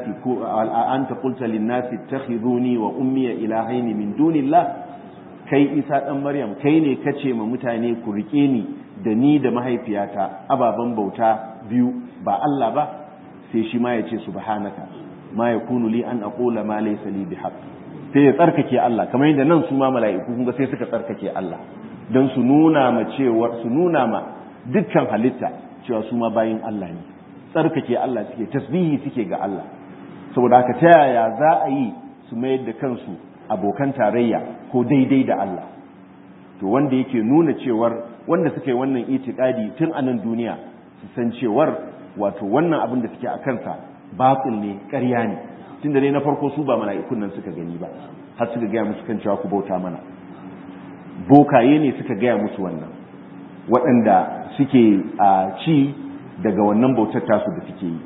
lin-nasi ittakhiduni wa ummi ilahaini min dunillah kai Isa dan Maryam kai ne kace ma mutane ku rike ni da ni da mahaifiyata ababan bauta biyu ba Allah ba sai shi ma ya ce subhanaka ma yakunu li an aqula ma laysa li bihaq sai ya tsarkake Allah kamar yadda nan su ma mala'iku kun ga sai suka tsarkake Allah don su nuna ma dukkan halitta cewa su ma bayin Allah ne tsarkake Allah suke tasbihi suke ga Allah saboda haka ta yaya za a yi su mayar da kansu abokan tarayya ko daidai da Allah to wanda yake nuna cewar wanda suke wannan itikadi tun a nan duniya su san cewar wato wannan abin da suke a kansa batil ne ƙarya ne tunda dai na farko su ba mala'ikun nan suka gani ba har suka gaya musu kan cewa ku bauta mana bokaye ne suka gaya musu wannan waɗanda suke ci daga wannan bautar tasu da suke yi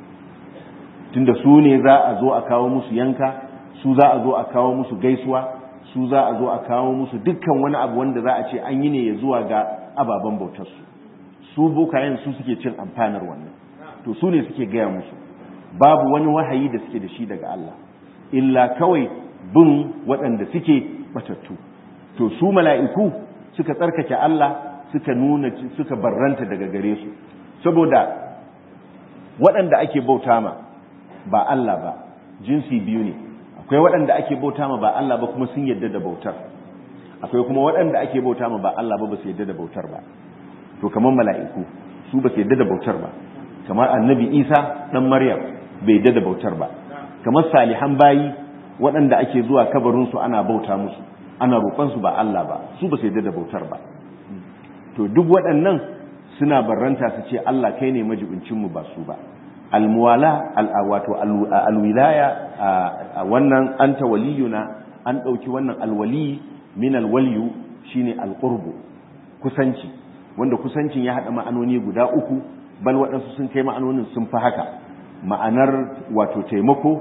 tunda su ne za a zo a kawo musu yanka su za a zo a kawo musu gaisuwa su za a zo a kawo musu dukkan wani abu wanda za a ce an yi ne ya zuwa ga ababen bautarsu su bokayen su suke cin amfanar wannan to su ne suke gaya musu babu wani wahayi da suke da shi daga Allah illa kawai bin waɗanda suke batattu to su mala'iku suka tsarkake Allah suka barranta daga gare su saboda waɗanda ake bauta ma ba Allah ba jinsi biyu ne akwai waɗanda ake bauta ma ba Allah ba kuma sun yadda da bautar akwai kuma waɗanda ake bauta ma ba Allah ba su yadda da bautar ba to kamar mala'iku su ba su yadda da bautar ba kamar annabi Isa dan Maryam bai yadda da bautar ba kamar salihan bayi waɗanda ake zuwa kabarinsu ana bauta musu ana roƙonsu ba Allah ba su ba su yadda da bautar ba to duk waɗannan suna barranta su ce Allah kai ne majibincinmu ba su ba almuwala wato alwilaya wannan anta waliyuna an ɗauki wannan alwali min alwaliyu shine alqurbu kusanci wanda kusancin ya haɗa ma'anoni guda uku bal waɗansu sun kai ma'anonin sun fi haka ma'anar wato taimako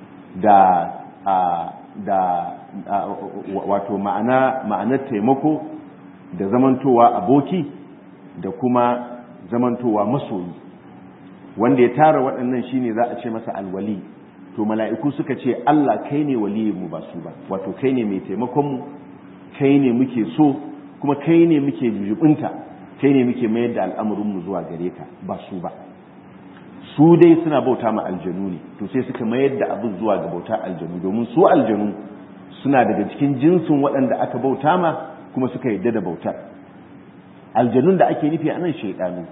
wato ma'anar taimako da zamantowa aboki da kuma zamantowa masoyi wanda ya tara waɗannan shine za a ce masa alwali to mala'iku suka ce Allah kai ne waliyinmu ba su ba wato kai ne mai taimakonmu kai ne muke so kuma kai ne muke jubinta kai ne muke mayar da al'amuranmu zuwa gare ka ba su ba su dai suna bauta ma aljanu ne to sai suka mayar da abin zuwa ga bauta aljanu domin su aljanu suna daga cikin jinsin waɗanda aka bauta ma kuma suka yarda da bautar aljanun da ake nufi anan shaydanu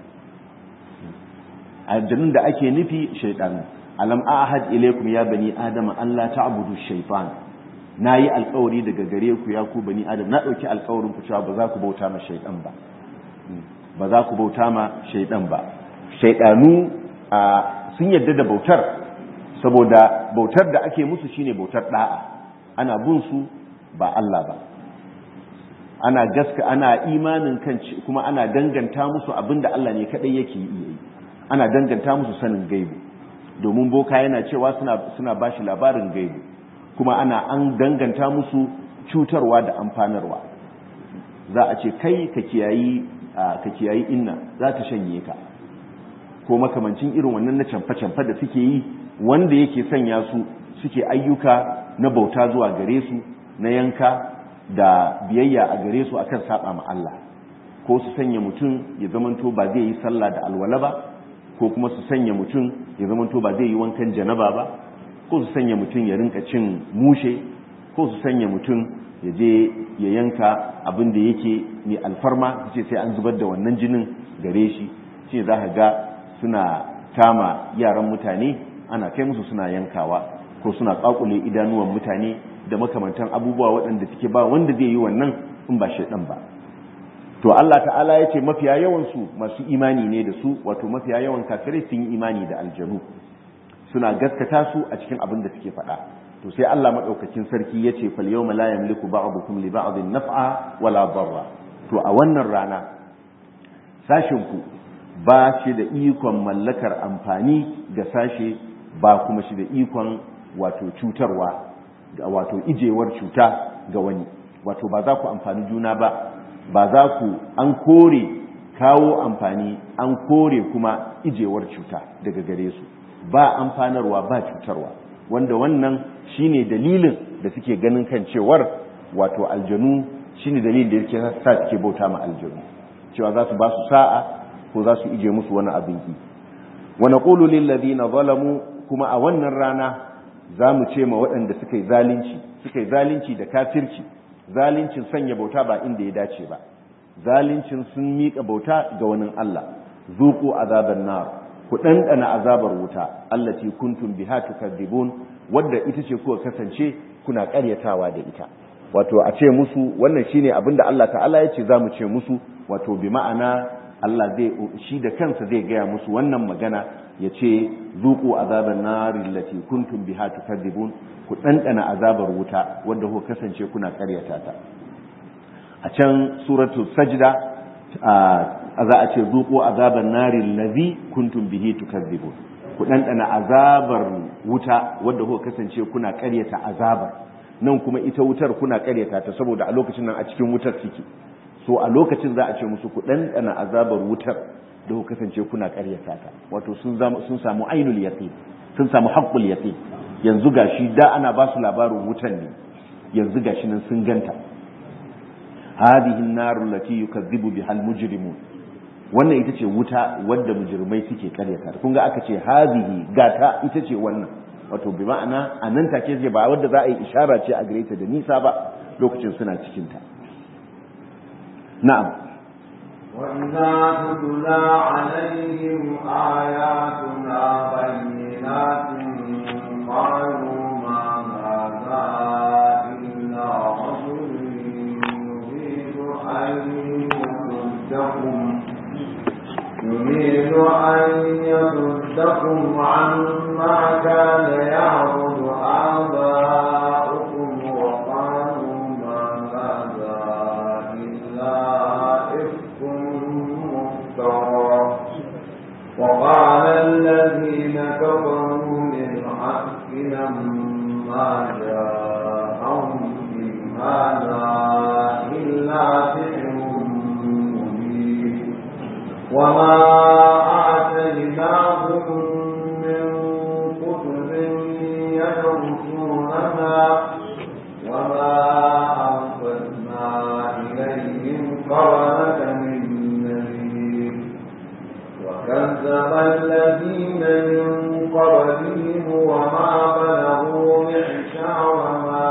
aljanun da ake nufi shaydanu alam ahad ilaykum ya bani adama an la ta'budu shaytan nayi alƙawari daga gare ku ya ku bani adam na dauki alƙawarin ku cewa ba za ku bauta ma shaydan ba ba za ku bauta ma shaydan ba shaydanu sun yarda da bautar saboda bautar da ake musu shine bautar da'a ana bin su ba Allah ba ana imanin kan kuma ana danganta musu abinda Allah ne kadai yake yi ana danganta musu sanin gaibu domin boka yana cewa suna bashi labarin gaibu kuma an danganta musu cutarwa da amfanarwa za a ce kai ka kiyayi inna za ta shanye ka ko makamancin irin wannan na camfe-camfe da suke yi wanda yake sanya su suke ayyuka na bauta zuwa gare su na yanka da biyayya a gare su akan saba ma Allah ko su sanya mutum ya zamanto ba zai yi sallah da alwala ba ko kuma su sanya mutum ya zamanto ba zai yi wankan janaba ba ko su sanya mutum ya rinka cin mushe ko su sanya mutum ya je ya yanka abin da yake mai alfarma ce sai an zubar da wannan jinin gare shi shi za ka ga suna kama yaran mutane ana kai musu suna yankawa ko suna kakule idanuwan mutane da makamantan abubuwa waɗanda suke ba wanda zai yi wannan in ba shaidan ba to Allah ta'ala ya ce mafiya yawansu masu imani ne da su wato mafiya yawan kafirai sun yi imani da aljanu suna gaskata su a cikin abin da suke faɗa to sai Allah madaukakin sarki ya ce fal yawma la yamliku ba'dukum li ba'din naf'a wala darra to a wannan rana sashin ku ba shi da ikon mallakar amfani ga sashe ba kuma shi da ikon wato cutarwa wato ijewar cuta ga wani, wato ba za ku amfani juna ba za ku an kore kawo amfani an kore kuma ijewar cuta daga gare su, ba amfanarwa ba cutarwa, wanda wannan shine dalilin da suke ganin kan cewar wato aljanu shine dalilin da yake sa suke bauta ma aljanu, cewa za su ba su sa'a ko za su ije musu wani abin ki. wa naqulu lil ladina zalamu, kuma a wannan rana za mu ce ma waɗanda suka yi zalunci da kafirci, zaluncin sanya bauta ba inda ya dace ba, zaluncin sun miƙa bauta ga wani Allah, zuqu azaban nar, ku ɗanɗana azabar wuta, allati kuntum biha tukadzibun, wadda ita ce kuka kasance kuna ƙaryatawa da ita. Wato a ce musu wannan shine abinda Allah ta'ala ya ce za mu ce musu, wato bi ma'ana Allah shi da kansa zai gaya musu wannan magana, ya ce zuqu azaban nar allati kuntum biha tukadzibun, ku ɗanɗana azabar wuta wadda kuka kasance kuna ƙaryata ta. A can suratul sajda za a ce zuqu azaban nar allazi kuntum bihi tukadzibun, ku ɗanɗana azabar wuta wadda kuka kasance kuna ƙaryata azabar. Nan kuma ita wutar kuna ƙaryata ta saboda a lokacin nan a cikin wutar suke, so a lokacin za a ce musu ku ɗanɗana azabar wutar da kuka kasance kuna ƙaryata ta, wato sun samu ainul yaqin, sun samu haqqul yaqin. Yanzu gashi da ana ba su labarin wutan ne, yanzu gashi nan sun ganta. hadhihi an-naru allati yukazzibu biha al-mujrimun, wannan ita ce wuta wadda mujrimai suke ƙaryata. Kun ga aka ce hadhihi gata ita ce wannan, wato bi ma'ana anan take ce ba wadda za a yi ishara ce a gare ta da nisa ba, lokacin suna cikin ta. na'am وَإِذَا تُتْلَى عَلَيْهِمْ آيَاتُنَا بَيِّنَاتٍ قَالُوا مَا هَذَا إِلَّا رَجُلٌ يُرِيدُ أَن يَصُدَّكُمْ عَمَّا كَانَ يَعْبُدُ آبَاؤُكُمْ وَقَالُوا مَا هَذَا إِلَّا إِفْكٌ مُفْتَرًى وَقَالَ الَّذِينَ كَفَرُوا لِلْحَقِّ لَمَّا جَاءَهُمْ إِنْ هَذَا إِلَّا سِحْرٌ مُبِينٌ وَمَا آتَيْنَاهُم مِّن كُتُبٍ يَدْرُسُونَهَا وَمَا أَرْسَلْنَا إِلَيْهِمْ قَبْلَكَ مِن نَّذِيرٍ وَكَذَّبَ الَّذِينَ مِن قَبْلِهِمْ وَمَا بَلَغُوا مِعْشَارَ مَا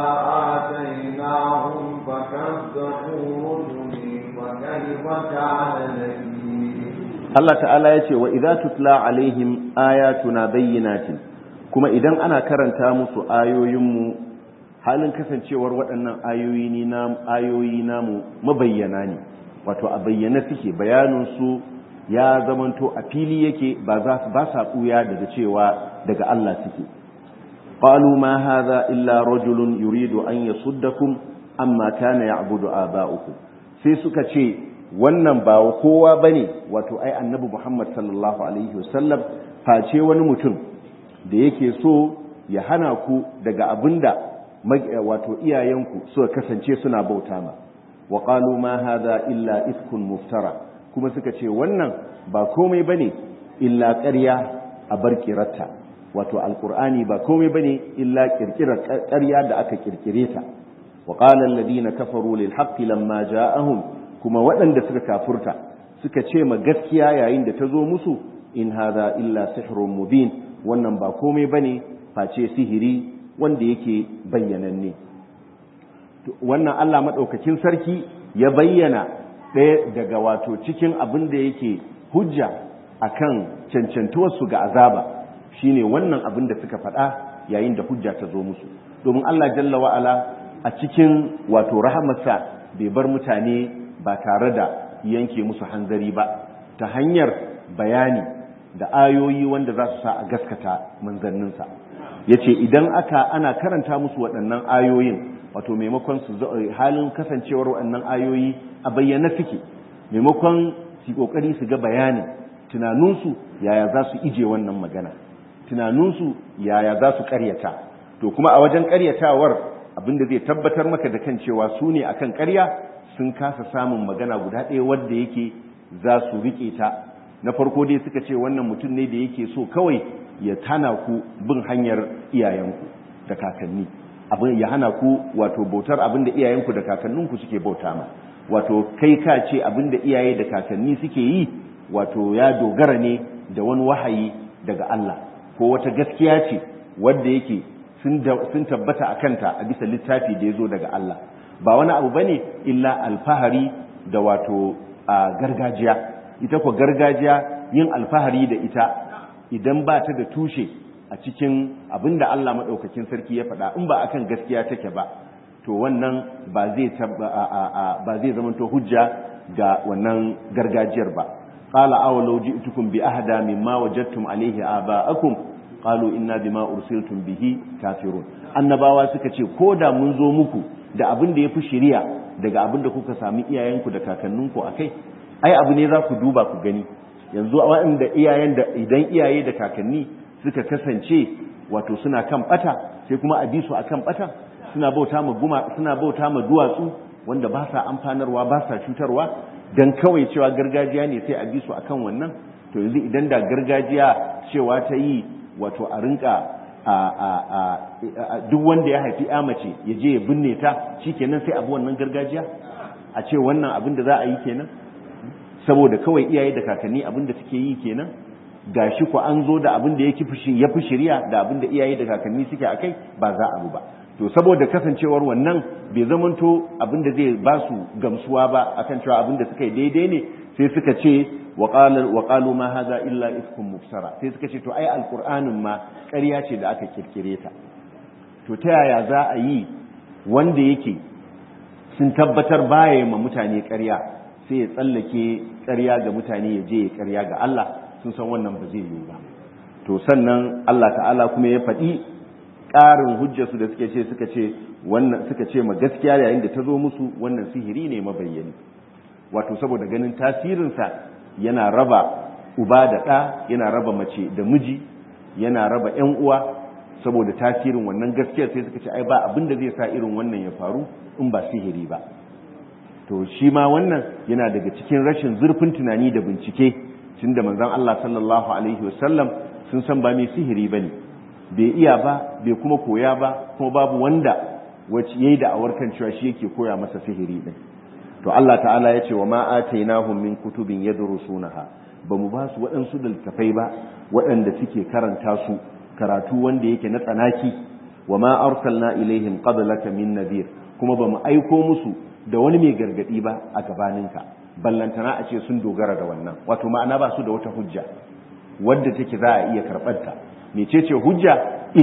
آتَيْنَاهُمْ فَكَذَّبُوا رُسُلِي فَكَيْفَ كَانَ نَكِيرِ. Allah ta'ala ya ce wa idza tutla alaihim ayatuna bayyinatin, kuma idan ana karanta musu ayoyinmu, halin kasancewar waɗannan ayoyi namu mabayyana ne, wato a bayyana suke, bayanin su ya zamanto a fili yake, ba sa ɓuya daga cewa daga Allah suke. qalu ma hadha illa rajulun yuridu an yasuddakum amma kana ya'budu aba'ukum, sai suka ce wannan ba kowa bane, wato ai annabi Muhammad sallallahu alaihi wasallam, face wani mutum da yake so ya hana ku daga abinda wato iyayenku suka kasance suna bauta ma. wa qalu ma hadha illa ifkun muftara, kuma suka ce wannan ba komai bane illa ƙarya a barkirarta, wato alqur'ani ba komai bane illa kirkirar ƙarya da aka kirkire ta. wa qala alladhina kafaru lil haqqi lamma ja'ahum, kuma waɗanda suka kafurta suka ce ma gaskiya yayin da ta zo musu, in hadha illa sihrun mubin, wannan ba komai bane face sihiri wanda yake bayyananne. Wannan Allah madaukakin sarki ya bayyana ɗaya daga wato cikin abin da yake hujja akan cancantuwar su ga azaba, shine wannan abin da suka faɗa yayin da hujja ta zo musu. Domin Allah jalla wa ala a cikin wato rahamarsa bai bar mutane ba tare da yanke musu hanzari ba, ta hanyar bayani da ayoyi wanda za su sa a gaskata manzanninsa. ya ce idan ana karanta musu waɗannan ayoyin, wato maimakon su halin kasancewar waɗannan ayoyi a bayyana suke, maimakon su kokari su ga bayanin tunaninsu yaya za su ije wannan magana, tunaninsu yaya za su karyata. To kuma a wajen karyatawar abinda zai tabbatar maka da kan cewa su ne akan karya, sun kasa samun magana guda ɗaya wadda yake za su rike ta. Na farko dai suka ce wannan mutum ne da yake so kawai ya hana ku bin hanyar iyayenku da kakanni, abin ya hana ku wato bautar abinda iyayenku da kakanninku suke bauta ma. Wato kai ka ce abinda iyaye da kakanni suke yi wato ya dogara ne da wani wahayi daga Allah, ko wata gaskiya ce wadda yake sun tabbata a kanta a bisa littafi da ya zo daga Allah, ba wani abu bane illa alfahari da wato gargajiya. Ita ko gargajiya yin alfahari da ita idan ba ta da tushe a cikin abinda Allah maɗaukakin sarki ya faɗa, in ba akan gaskiya take ba, to wannan ba zai zamanto hujja ga wannan gargajiyar ba. qala aw law ji'tukum bi ahda mimma wajadtum alayhi aba'akum qalu inna bima ursiltum bihi kafirun. Annabawa suka ce ko da mun zo muku da abin da yafi shari'a daga abin da kuka sami iyayenku da kakanninku akai, ai abu ne za ku duba ku gani. Yanzu wa'anda idan iyaye da kakanni suka kasance wato suna kan bata, sai kuma a bi su akan bata, suna bauta ma duwatsu wanda ba sa amfanarwa ba sa cutarwa, dan kawai cewa gargajiya ne sai a bi su akan wannan. To yanzu idan da gargajiya cewa ta yi wato a rinka duk wanda ya haifi ya mace ya je ya binne ta, shikenan sai abu wannan gargajiya, a ce wannan abin da za a yi kenan saboda kawai iyaye da kakanni abin da suke yi kenan. Gashi ko an zo da abin da ya fi shari'a da abin da iyaye da kakanni suke akai, ba za a ba. To saboda kasancewar wannan bai zamanto abin da zai ba su gamsuwa ba akan cewa abin da suka yi daidai ne, sai suka ce wa qalu ma hadha illa ifkum muftara, sai suka ce to ai alqur'anin ma ƙarya ce da aka kirkire ta. To ta yaya za a yi wanda yake sun tabbatar baya ma mutane ƙarya sai ya tsallake ƙarya ga mutane ya je ya ƙarya ga Allah? Sun san wannan ba zai yiwu ba. To sannan Allah ta'ala kuma ya faɗi ƙarin hujjarsu da suka ce ma gaskiya yayin da ta zo musu wannan sihiri ne mabayyani. Wato saboda ganin tasirinsa yana raba uba da ɗa, yana raba mace da miji, yana raba ƴan uwa. Saboda tasirin wannan gaskiyar sai suka ce ai ba abin da zai sa irin wannan ya faru in ba sihiri ba. To shi ma wannan yana daga cikin rashin zurfin tunani da bincike, tunda manzon Allah sallallahu alaihi wasallam sun san ba mai sihiri bane, bai iya ba, bai kuma koya ba, kuma babu wanda wacce yayi da awarkan cewa shi yake koya masa sihiri din. To Allah ta'ala ya ce wa ma atainahum min kutubin yadrusunaha, ba mu ba su waɗansu littafai ba waɗanda suke karanta su karatu wanda yake na tsanaki. Wa ma arsalna ilaihim qablaka min nadhir, kuma ba mu aiko musu da wani mai gargadi ba a gabaninka, ballantana a ce sun dogara da wannan. Wato ma'ana ba su da wata hujja wadda take za a iya karɓarta. Mecece hujja?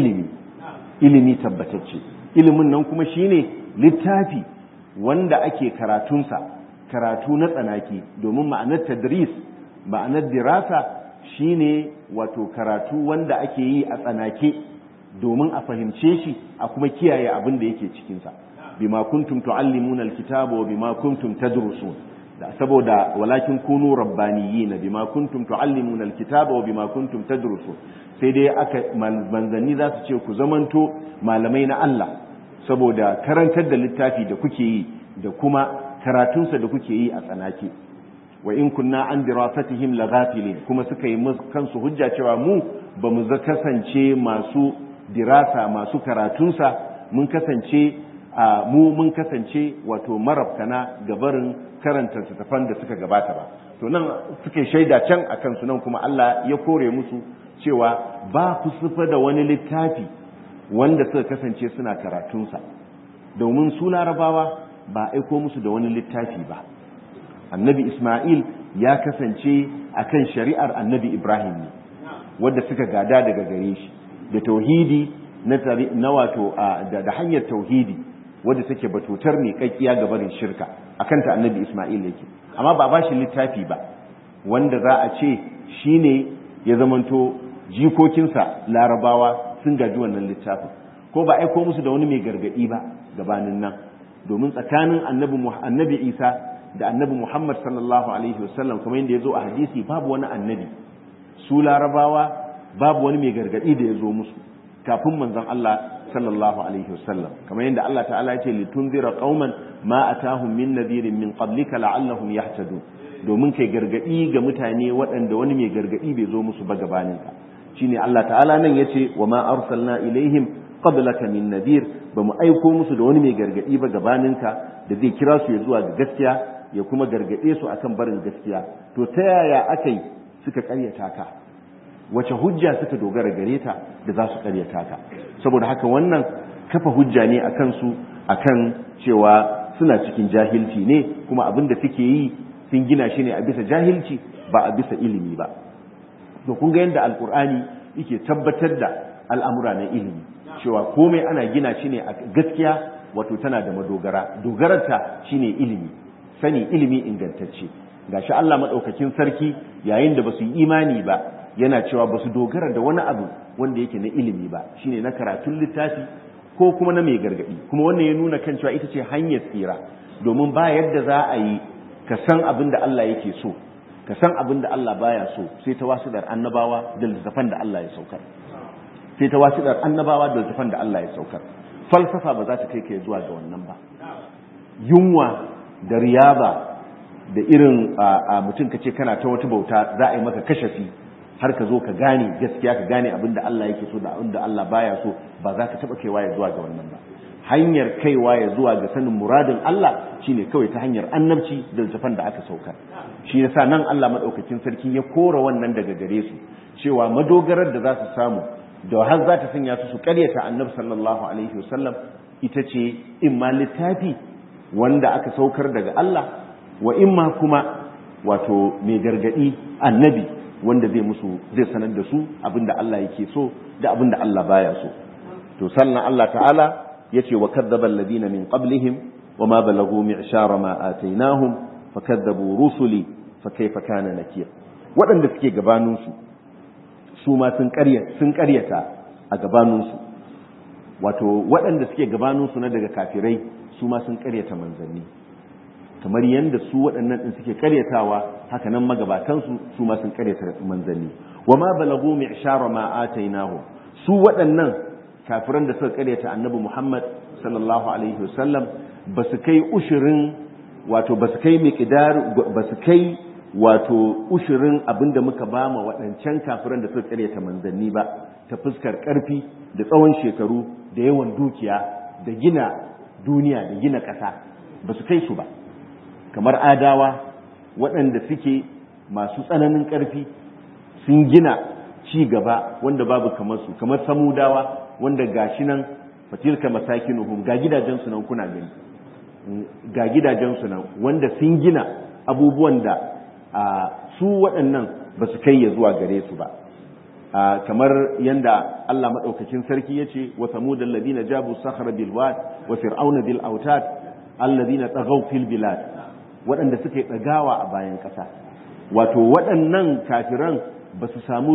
Ilimi tabbatacce. Ilimin nan kuma shine littafi wanda ake karatunsa, karatu na tsanaki, domin ma'anar tadris, ma'anar dirasa shine wato karatu wanda ake yi a tsanake domin a fahimce shi a kuma kiyaye abin da yake cikinsa. Bima kuntum tuallimuna alkitaba wa bima kuntum tadrusun, saboda walakin kunu rabbaniyina bima kuntum tuallimuna alkitaba wa bima kuntum tadrusun. Sai dai manzanni za su ce ku zamanto malamai na Allah saboda karantar da littafi da kuke yi da kuma karatunsa da kuke yi a tsanake. Wa in kunna an dirasatihim laghafilin, kuma suka yi kansu hujja cewa mu ba mu kasance masu dirasa masu karatunsa, mun kasance wato marabkana gabarin karanta littattafan da suka gabata ba. To nan suke shaida can a kansu, nan kuma Allah ya kore musu cewa ba ku sufa da wani littafi wanda suka kasance suna karatunsa, domin su larabawa ba aiko musu da wani littafi ba. Annabi Ismail ya kasance akan shari'ar Annabi Ibrahim ne, wadda suka gada daga gare shi, da tauhidi na wato da hanyar tauhidi wadda take batotar ne kakkiya ga barin shirka, akan ta Annabi Ismail yake. Amma ba ba shi littafi ba wanda za a ce shine ya zamanto jikokinsa larabawa sun gaji wannan littafin, ko ba aiko musu da wani mai gargadi ba gabanin nan, domin tsakanin annabi Isa da annabi Muhammad sallallahu alaihi wasallam kamar yadda ya zo a hadisi babu wani annabi su larabawa babu wani mai gargadi da ya zo musu kafin manzon Allah sallallahu alaihi wasallam kamar yadda Allah ta'ala ya ce litunzira qauman ma atahum min nadhirin min qablika la'allahum yahtadun domin kai gargadi ga mutane waɗanda wani mai gargadi bai zo musu ba gabaninka shine Allah ta'ala nan yace wa ma arsalna ilaihim qablaka min nadhir ba mu aiko musu da wani mai gargadi ba gabaninka da zai kira su ya zuwa ga gaskiya ya kuma gargade su akan barin gaskiya to ta yaya akai suka karyata ka wace hujja suka dogara gare ta da za su karyata ka saboda haka wannan kafa hujja ne akan su akan cewa suna cikin jahilci ne kuma abin da suke yi sun gina shi ne a bisa jahilci ba a bisa ilimi ba to kun ga yadda alkur'ani yake tabbatar da al'amura na ilimi cewa komai ana gina shi ne a gaskiya wato tana da madogara dogararta shine ilimi sani ilimi ingantacce gashi Allah madaukakin sarki yayin da basu yi imani ba yana cewa basu dogara da wani abu wanda yake na ilimi ba shine na karatun littafi ko kuma na mai gargadi kuma wannan ya nuna kan cewa ita ce hanyar tsira domin ba yadda za a yi ka san abin da Allah yake so ka san abin da Allah baya so sai ta wasidar annabawa da littafan da Allah ya saukar sai ta wasidar annabawa da littafan da Allah ya saukar falsafa ba za ta kai ka zuwa ga wannan ba yunwa da riyaba da irin mutum ka ce kana ta wata bauta za a yi maka kashafi har ka zo ka gane gaskiya ka gane abin da Allah yake so da abin da Allah baya so ba za ka taba kaiwa ya zuwa ga wannan ba hanyar kaiwa ya zuwa ga sanin muradin Allah shine kawai ta hanyar annabci da littafan da aka saukar shi yasa nan Allah madaukakin sarki ya kora wannan daga gare su cewa madogarar da za su samu da har za ta sanya su karyata annabi sallallahu alaihi wasallam ita ce imma littafi wanda aka saukar daga Allah wa imma kuma wato mai gargadi annabi wanda zai sanar da su abinda Allah yake so da abinda Allah baya so to sannan Allah ta'ala yace wa kadzdzaba alladhina min qablihim wama balagu mi'shara ma atainahum fakadzabu rusuli fakayfa kana nakir wadanda suke gabanin su ma sun ƙaryata a gabanin su wato wadanda suke gabanin su na daga kafirai su ma sun ƙaryata manzanni kamar yanda su waɗannan din suke ƙaryatawa haka nan magabatan su ma sun ƙaryata manzanni wama balagu mi'shara ma atainahum su waɗannan kafiran da suka karyata annabi Muhammad sallallahu alaihi wasallam ba su kai ushirin wato ba su kai miqdar ba su kai wato ushirin abinda muka ba ma waɗancan kafiran da suka karyata manzanni ba ta fuskar ƙarfi da tsawon shekaru da yawan dukiya da gina duniya da gina ƙasa ba su kai su ba kamar adawa waɗanda suke masu tsananin ƙarfi sun gina ci gaba wanda babu kamar su kamar samudawa wanda gashi nan fatilka masakinuhum ga gidajensu nan kuna gani ga gidajensu nan wanda sun gina abubuwan da su waɗannan ba su kai ya zuwa gare su ba kamar yanda Allah madaukakin sarki yace wa samud alladhina jabu sakhra bil wad wa fir'auna bil autad alladhina taghaw fil bilad waɗanda suke tsagawa a bayan ƙasa wato waɗannan kafiran ba su samu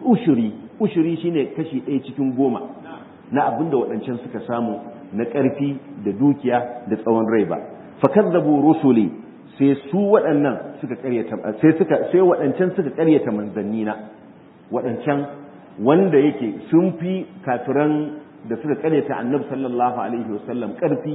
ushuri shine kashi 1 cikin 10 na abin da waɗancan suka samu na ƙarfi da dukiya da tsawon rai ba fakazzabu rusuli sai su waɗannan suka ƙaryata sai waɗancan suka ƙaryata manzanni na waɗancan wanda yake sun fi kafiran da suka ƙaryata annabi sallallahu alaihi wasallam ƙarfi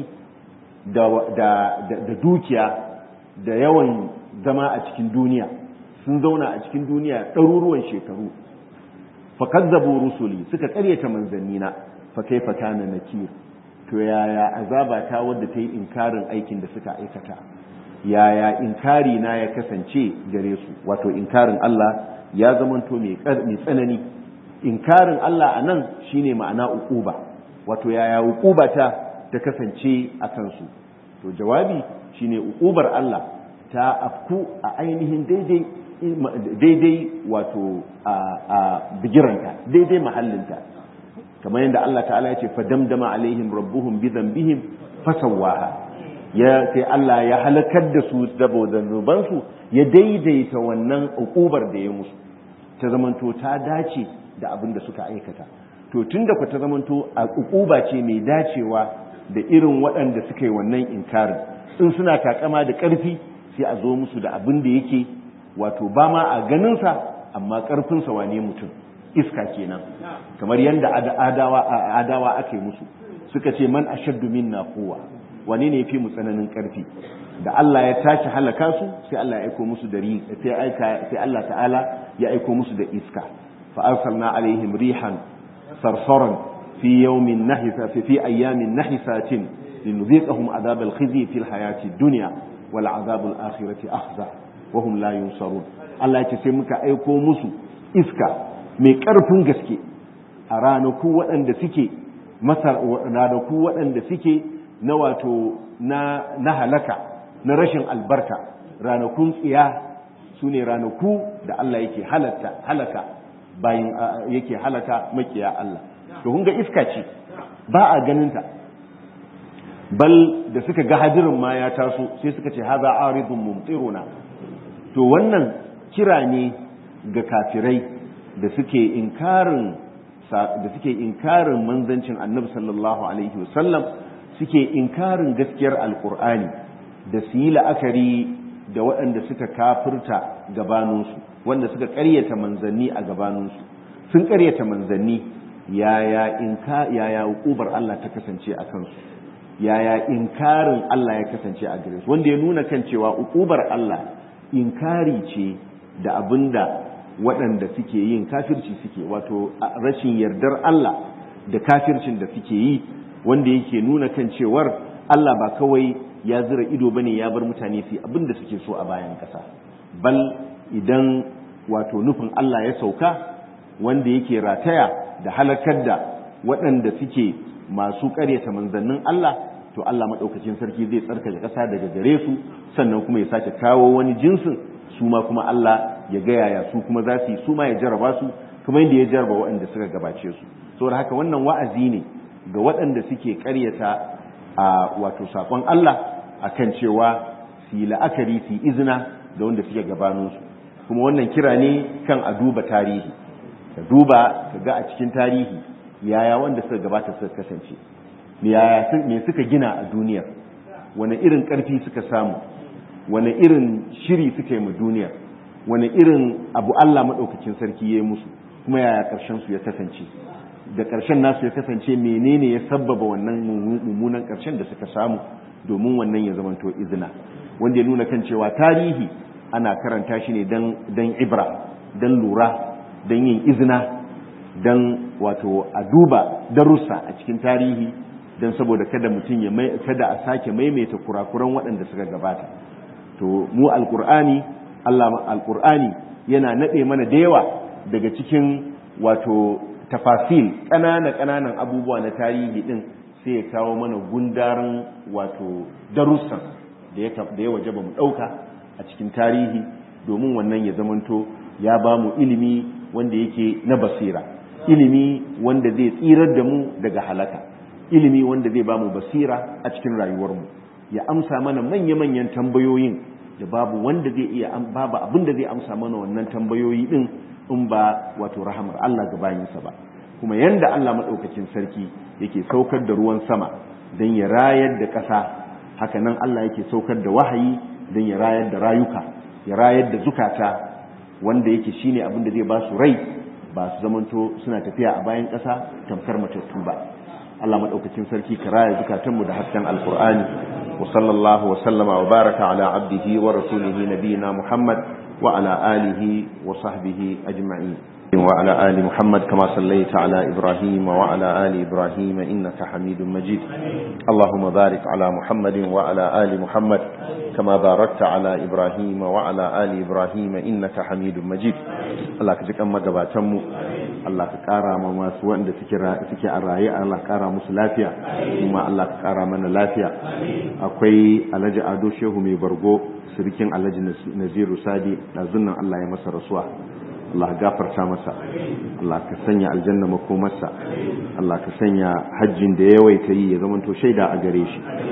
da dukiya da yawan zama a cikin duniya sun zauna a cikin duniya ɗaruruwan shekaru fakazzabu rusuli suka ƙaryata manzanni na fa kaifa kana nakir to yaya azaba ta wanda ta yi inkarin aikin da suka aikata yaya inkari na ya kasance gare su wato inkarin Allah ya zamanto mai tsanani inkarin Allah anan shine ma'ana uquba wato yaya uquba ta kasance a kansu to jawabi shine uqubar Allah ta afku a ainihin daidai wato a bigiranta daidai mahallinta kamar yadda Allah ta'ala ya ce fadamdama alaihim rabbuhum bi dhanbihim fasawaha ya sai Allah ya halakar da su saboda zunubansu ya daidaita wannan uqubar da ya musu ta zamanto ta dace da abin da suka aikata to tunda ku ta zamanto a uquba ce mai dacewa da irin waɗanda suka yi wannan inkarin in suna takama da ƙarfi sai a zo musu da abin da yake wato ba ma a ganinsa amma ƙarfinsa wane mutum, iska kenan, kamar yadda adawa aka yi musu suka ce man ashaddu minna quwwa, wane ne yafi mu tsananin ƙarfi. Da Allah ya tashi halaka su sai Allah ya aiko musu da sai Allah ta'ala ya aiko musu da iska, fa arsalna alaihim rihan sarsaran fi yawmin nahisa fi ayyamin nahisatin linudhiqahum adhab al-khizy fi al-hayati ad-dunya wal adhab al-akhirati akhza wa hum la yunsarun. Allah ya ce sai muka aiko musu iska mai ƙarfin gaske a ranaku waɗanda suke na wato na halaka, na rashin albarka, ranakun tsiya su ne ranaku da Allah yake halaka bayan yake halaka makiya Allah. To kun ga iska ce ba a ganinta, bal da suka ga hadirin ma ya taso sai suka ce haza aridun mumtiruna. To wannan kira ne ga kafirai da suke inkarin manzancin Annabi sallallahu alaihi wasallam, suke inkarin gaskiyar alkur'ani, da su yi la'akari da waɗanda suka kafirta gabaninsu, wanda suka ƙaryata manzanni a gabaninsu. Sun ƙaryata manzanni, yaya hukubar Allah ta kasance a kansu, yaya inkarin Allah ya kasance a gare su, wanda ya nuna kan cewa hukubar Allah inkari ce da abinda waɗanda suke yin kafirci suke, wato rashin yardar Allah da kafircin da suke yi, wanda yake nuna kan cewar Allah ba kawai ya zira ido bane ya bar mutane su abinda suke so a bayan ƙasa, bal idan wato nufin Allah ya sauka wanda yake rataya da halakar da waɗanda suke masu ƙaryata manzannin Allah, to Allah maɗaukacin sarki zai tsarkake ƙasa daga gare su, sannan kuma ya sake kawo wani jinsin su ma kuma Allah ya ga yaya su kuma za su yi, su ma ya jarraba su kuma yadda ya jarraba waɗanda suka gabace su. Saboda haka wannan wa'azi ne ga waɗanda suke ƙaryata a wato saƙon Allah akan cewa su yi la'akari, su yi izina da wanda suke gabaninsu. Kuma wannan kira ne kan a duba tarihi, ka duba ka ga a cikin tarihi yaya wanda suka gabata suka kasance, me suka gina a duniyar, wani irin ƙarfi suka samu, wani irin shiri suka yi ma duniyar, wani irin abu Allah maɗaukacin sarki ya yi musu, kuma yaya ƙarshen su ya kasance, da ƙarshen nasu ya kasance menene ya sabbaba wannan mummunan ƙarshen da suka samu, domin wannan ya zamanto izina, wanda ya nuna kan cewa tarihi ana karanta shi ne don ibra, don lura, don yin izina, don wato a duba darussa a cikin tarihi, don saboda kada mutum kada a sake maimaita kurakuran waɗanda suka gabata. To mu alƙur'ani, Allah alƙur'ani yana naɗe mana da yawa daga cikin wato tafasil ƙananan abubuwa na tarihi ɗin, sai ya kawo mana gundarin wato darussan da ya wajaba mu ɗauka a cikin tarihi, domin wannan ya zamanto ya ba mu ilimi wanda yake na basira, ilimi wanda zai tsirar da mu daga halaka, ilimi wanda zai ba mu basira a cikin rayuwarmu, ya amsa mana manya-manyan tambayoyin da babu wanda zai iya babu abin da zai amsa mana wannan tambayoyi din in ba wato rahamar Allah ga bayinsa ba. Kuma yanda Allah madaukakin sarki yake saukar da ruwan sama dan ya rayar da ƙasa, haka nan Allah yake saukar da wahayi dan ya rayar da rayuka, ya rayar da zukata, wanda yake shine abin da zai ba su rai, ba su zamanto suna tafiya a bayan ƙasa tamkar matattu ba. Allah madaukakin sarki ka raya zukatanmu da hasken alqur'ani. wa sallallahu wa sallama wa baraka ala abdihi wa rasulihi nabiyina Muhammad wa ala alihi wa sahbihi ajma'in. wa ala ali Muhammad kama sallaita ala Ibrahim wa ala ali Ibrahim innaka Hamidum Majid. Allahumma barik ala Muhammadin wa ala ali Muhammad kama barakta ala Ibrahim wa ala ali Ibrahim innaka Hamidum Majid. Allah ka ji kan magabatanmu, Allah ka kara ma masu wanda suke a raye, Allah ka kara musu lafiya, kuma Allah ka kara mana lafiya. Akwai Alhaji Ado Shehu mai bargo, sirikin Alhaji Naziru Sadi, dazunan Allah ya masa rasuwa. Allah gafarta masa, Allah ka sanya aljanna makomarsa, Allah ka sanya hajjin da ya yawaita yi ya zamanto shaida a gare shi.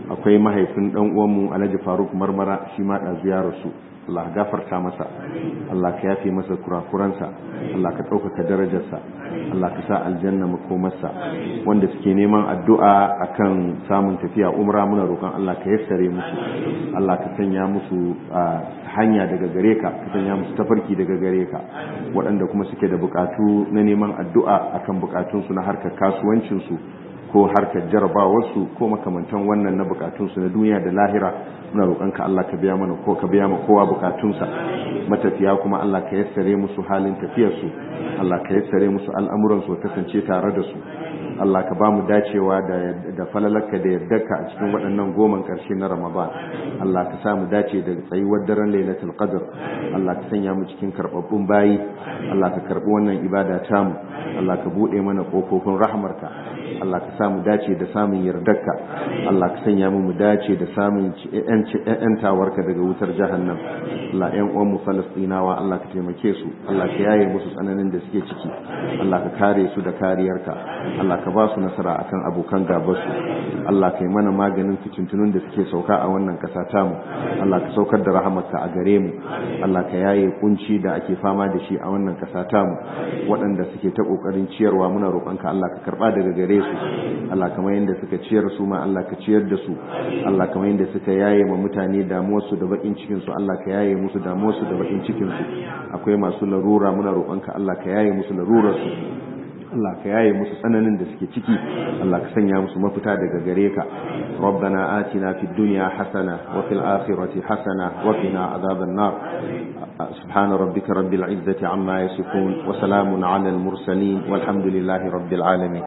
akwai mahaifin dan uwanmu Alhaji Faruk Marmara shi ma da ziyarar su Allah gafarta masa, Allah ka yafe masa kurakuransa, Allah ka ɗaukaka darajarsa, Allah ka sa aljanna makomarsa. Wanda suke neman addu'a akan samun tafiya umra muna roƙon Allah ka yassare musu, Allah ka sanya musu hanya daga gare ka sanya musu tafarki daga gare ka. Waɗanda kuma suke da bukatu na neman addu'a akan bukatunsu na harkar kasuwancinsu ko harkar jarabawarsu ko makamantan wannan na bukatunsu na duniya da lahira, muna roƙonka Allah ka biya mana ko ka biya ma kowa bukatunsa. Matafiya kuma Allah ka yassare musu halin tafiyarsu, Allah ka yassare musu al'amuransu kasance tare da su. Allah ka ba mu dacewa da falalarka da yardarka a cikin waɗannan goman ƙarshe na Ramadan. Allah ka sa mu dace da tsayuwar daren Lailatul Qadr. Allah ka sanya mu cikin karɓaɓɓun bayi. Allah ka karɓi wannan ibada tamu. Allah ka buɗe mana ƙofofin rahmarka. Allah ka sa mu dace da samun yardarka. Allah ka sanya mu dace da samun ƴantawarka daga wutar jahannam. Allah ƴan uwan mu Falastinawa Allah ka taimake su. Allah ka yaye musu tsananin da suke ciki. Allah ka kare su da kariyarka. Allah ka ba su nasara akan abokan gabarsu. Allah ka yi mana maganin fitintunun da suke sauka a wannan ƙasa tamu. Allah ka saukar da rahamarka a gare mu. Allah ka yaye kunci da ake fama da shi a wannan ƙasa tamu. Waɗanda suke ta ƙoƙarin ciyarwa muna roƙonka Allah ka karɓa daga gare su. Allah kamar yadda suka ciyar su ma Allah ka ciyar da su. Allah kamar yadda suka yaye ma mutane damuwarsu da bakin cikin su Allah ka yaye musu damuwarsu da bakin cikin su. Akwai masu larura muna roƙonka Allah ka yaye musu larurar su. Allah ka yaye musu tsananin da suke ciki. Allah ka sanya musu mafita daga gare ka. Rabbana atina fid dunya hasana wa fil akhirati hasana wa qina adhaban nar. Subhana rabbika rabbil izzati amma yasifun wa salamun ala al mursalin walhamdulillahi rabbil alamin.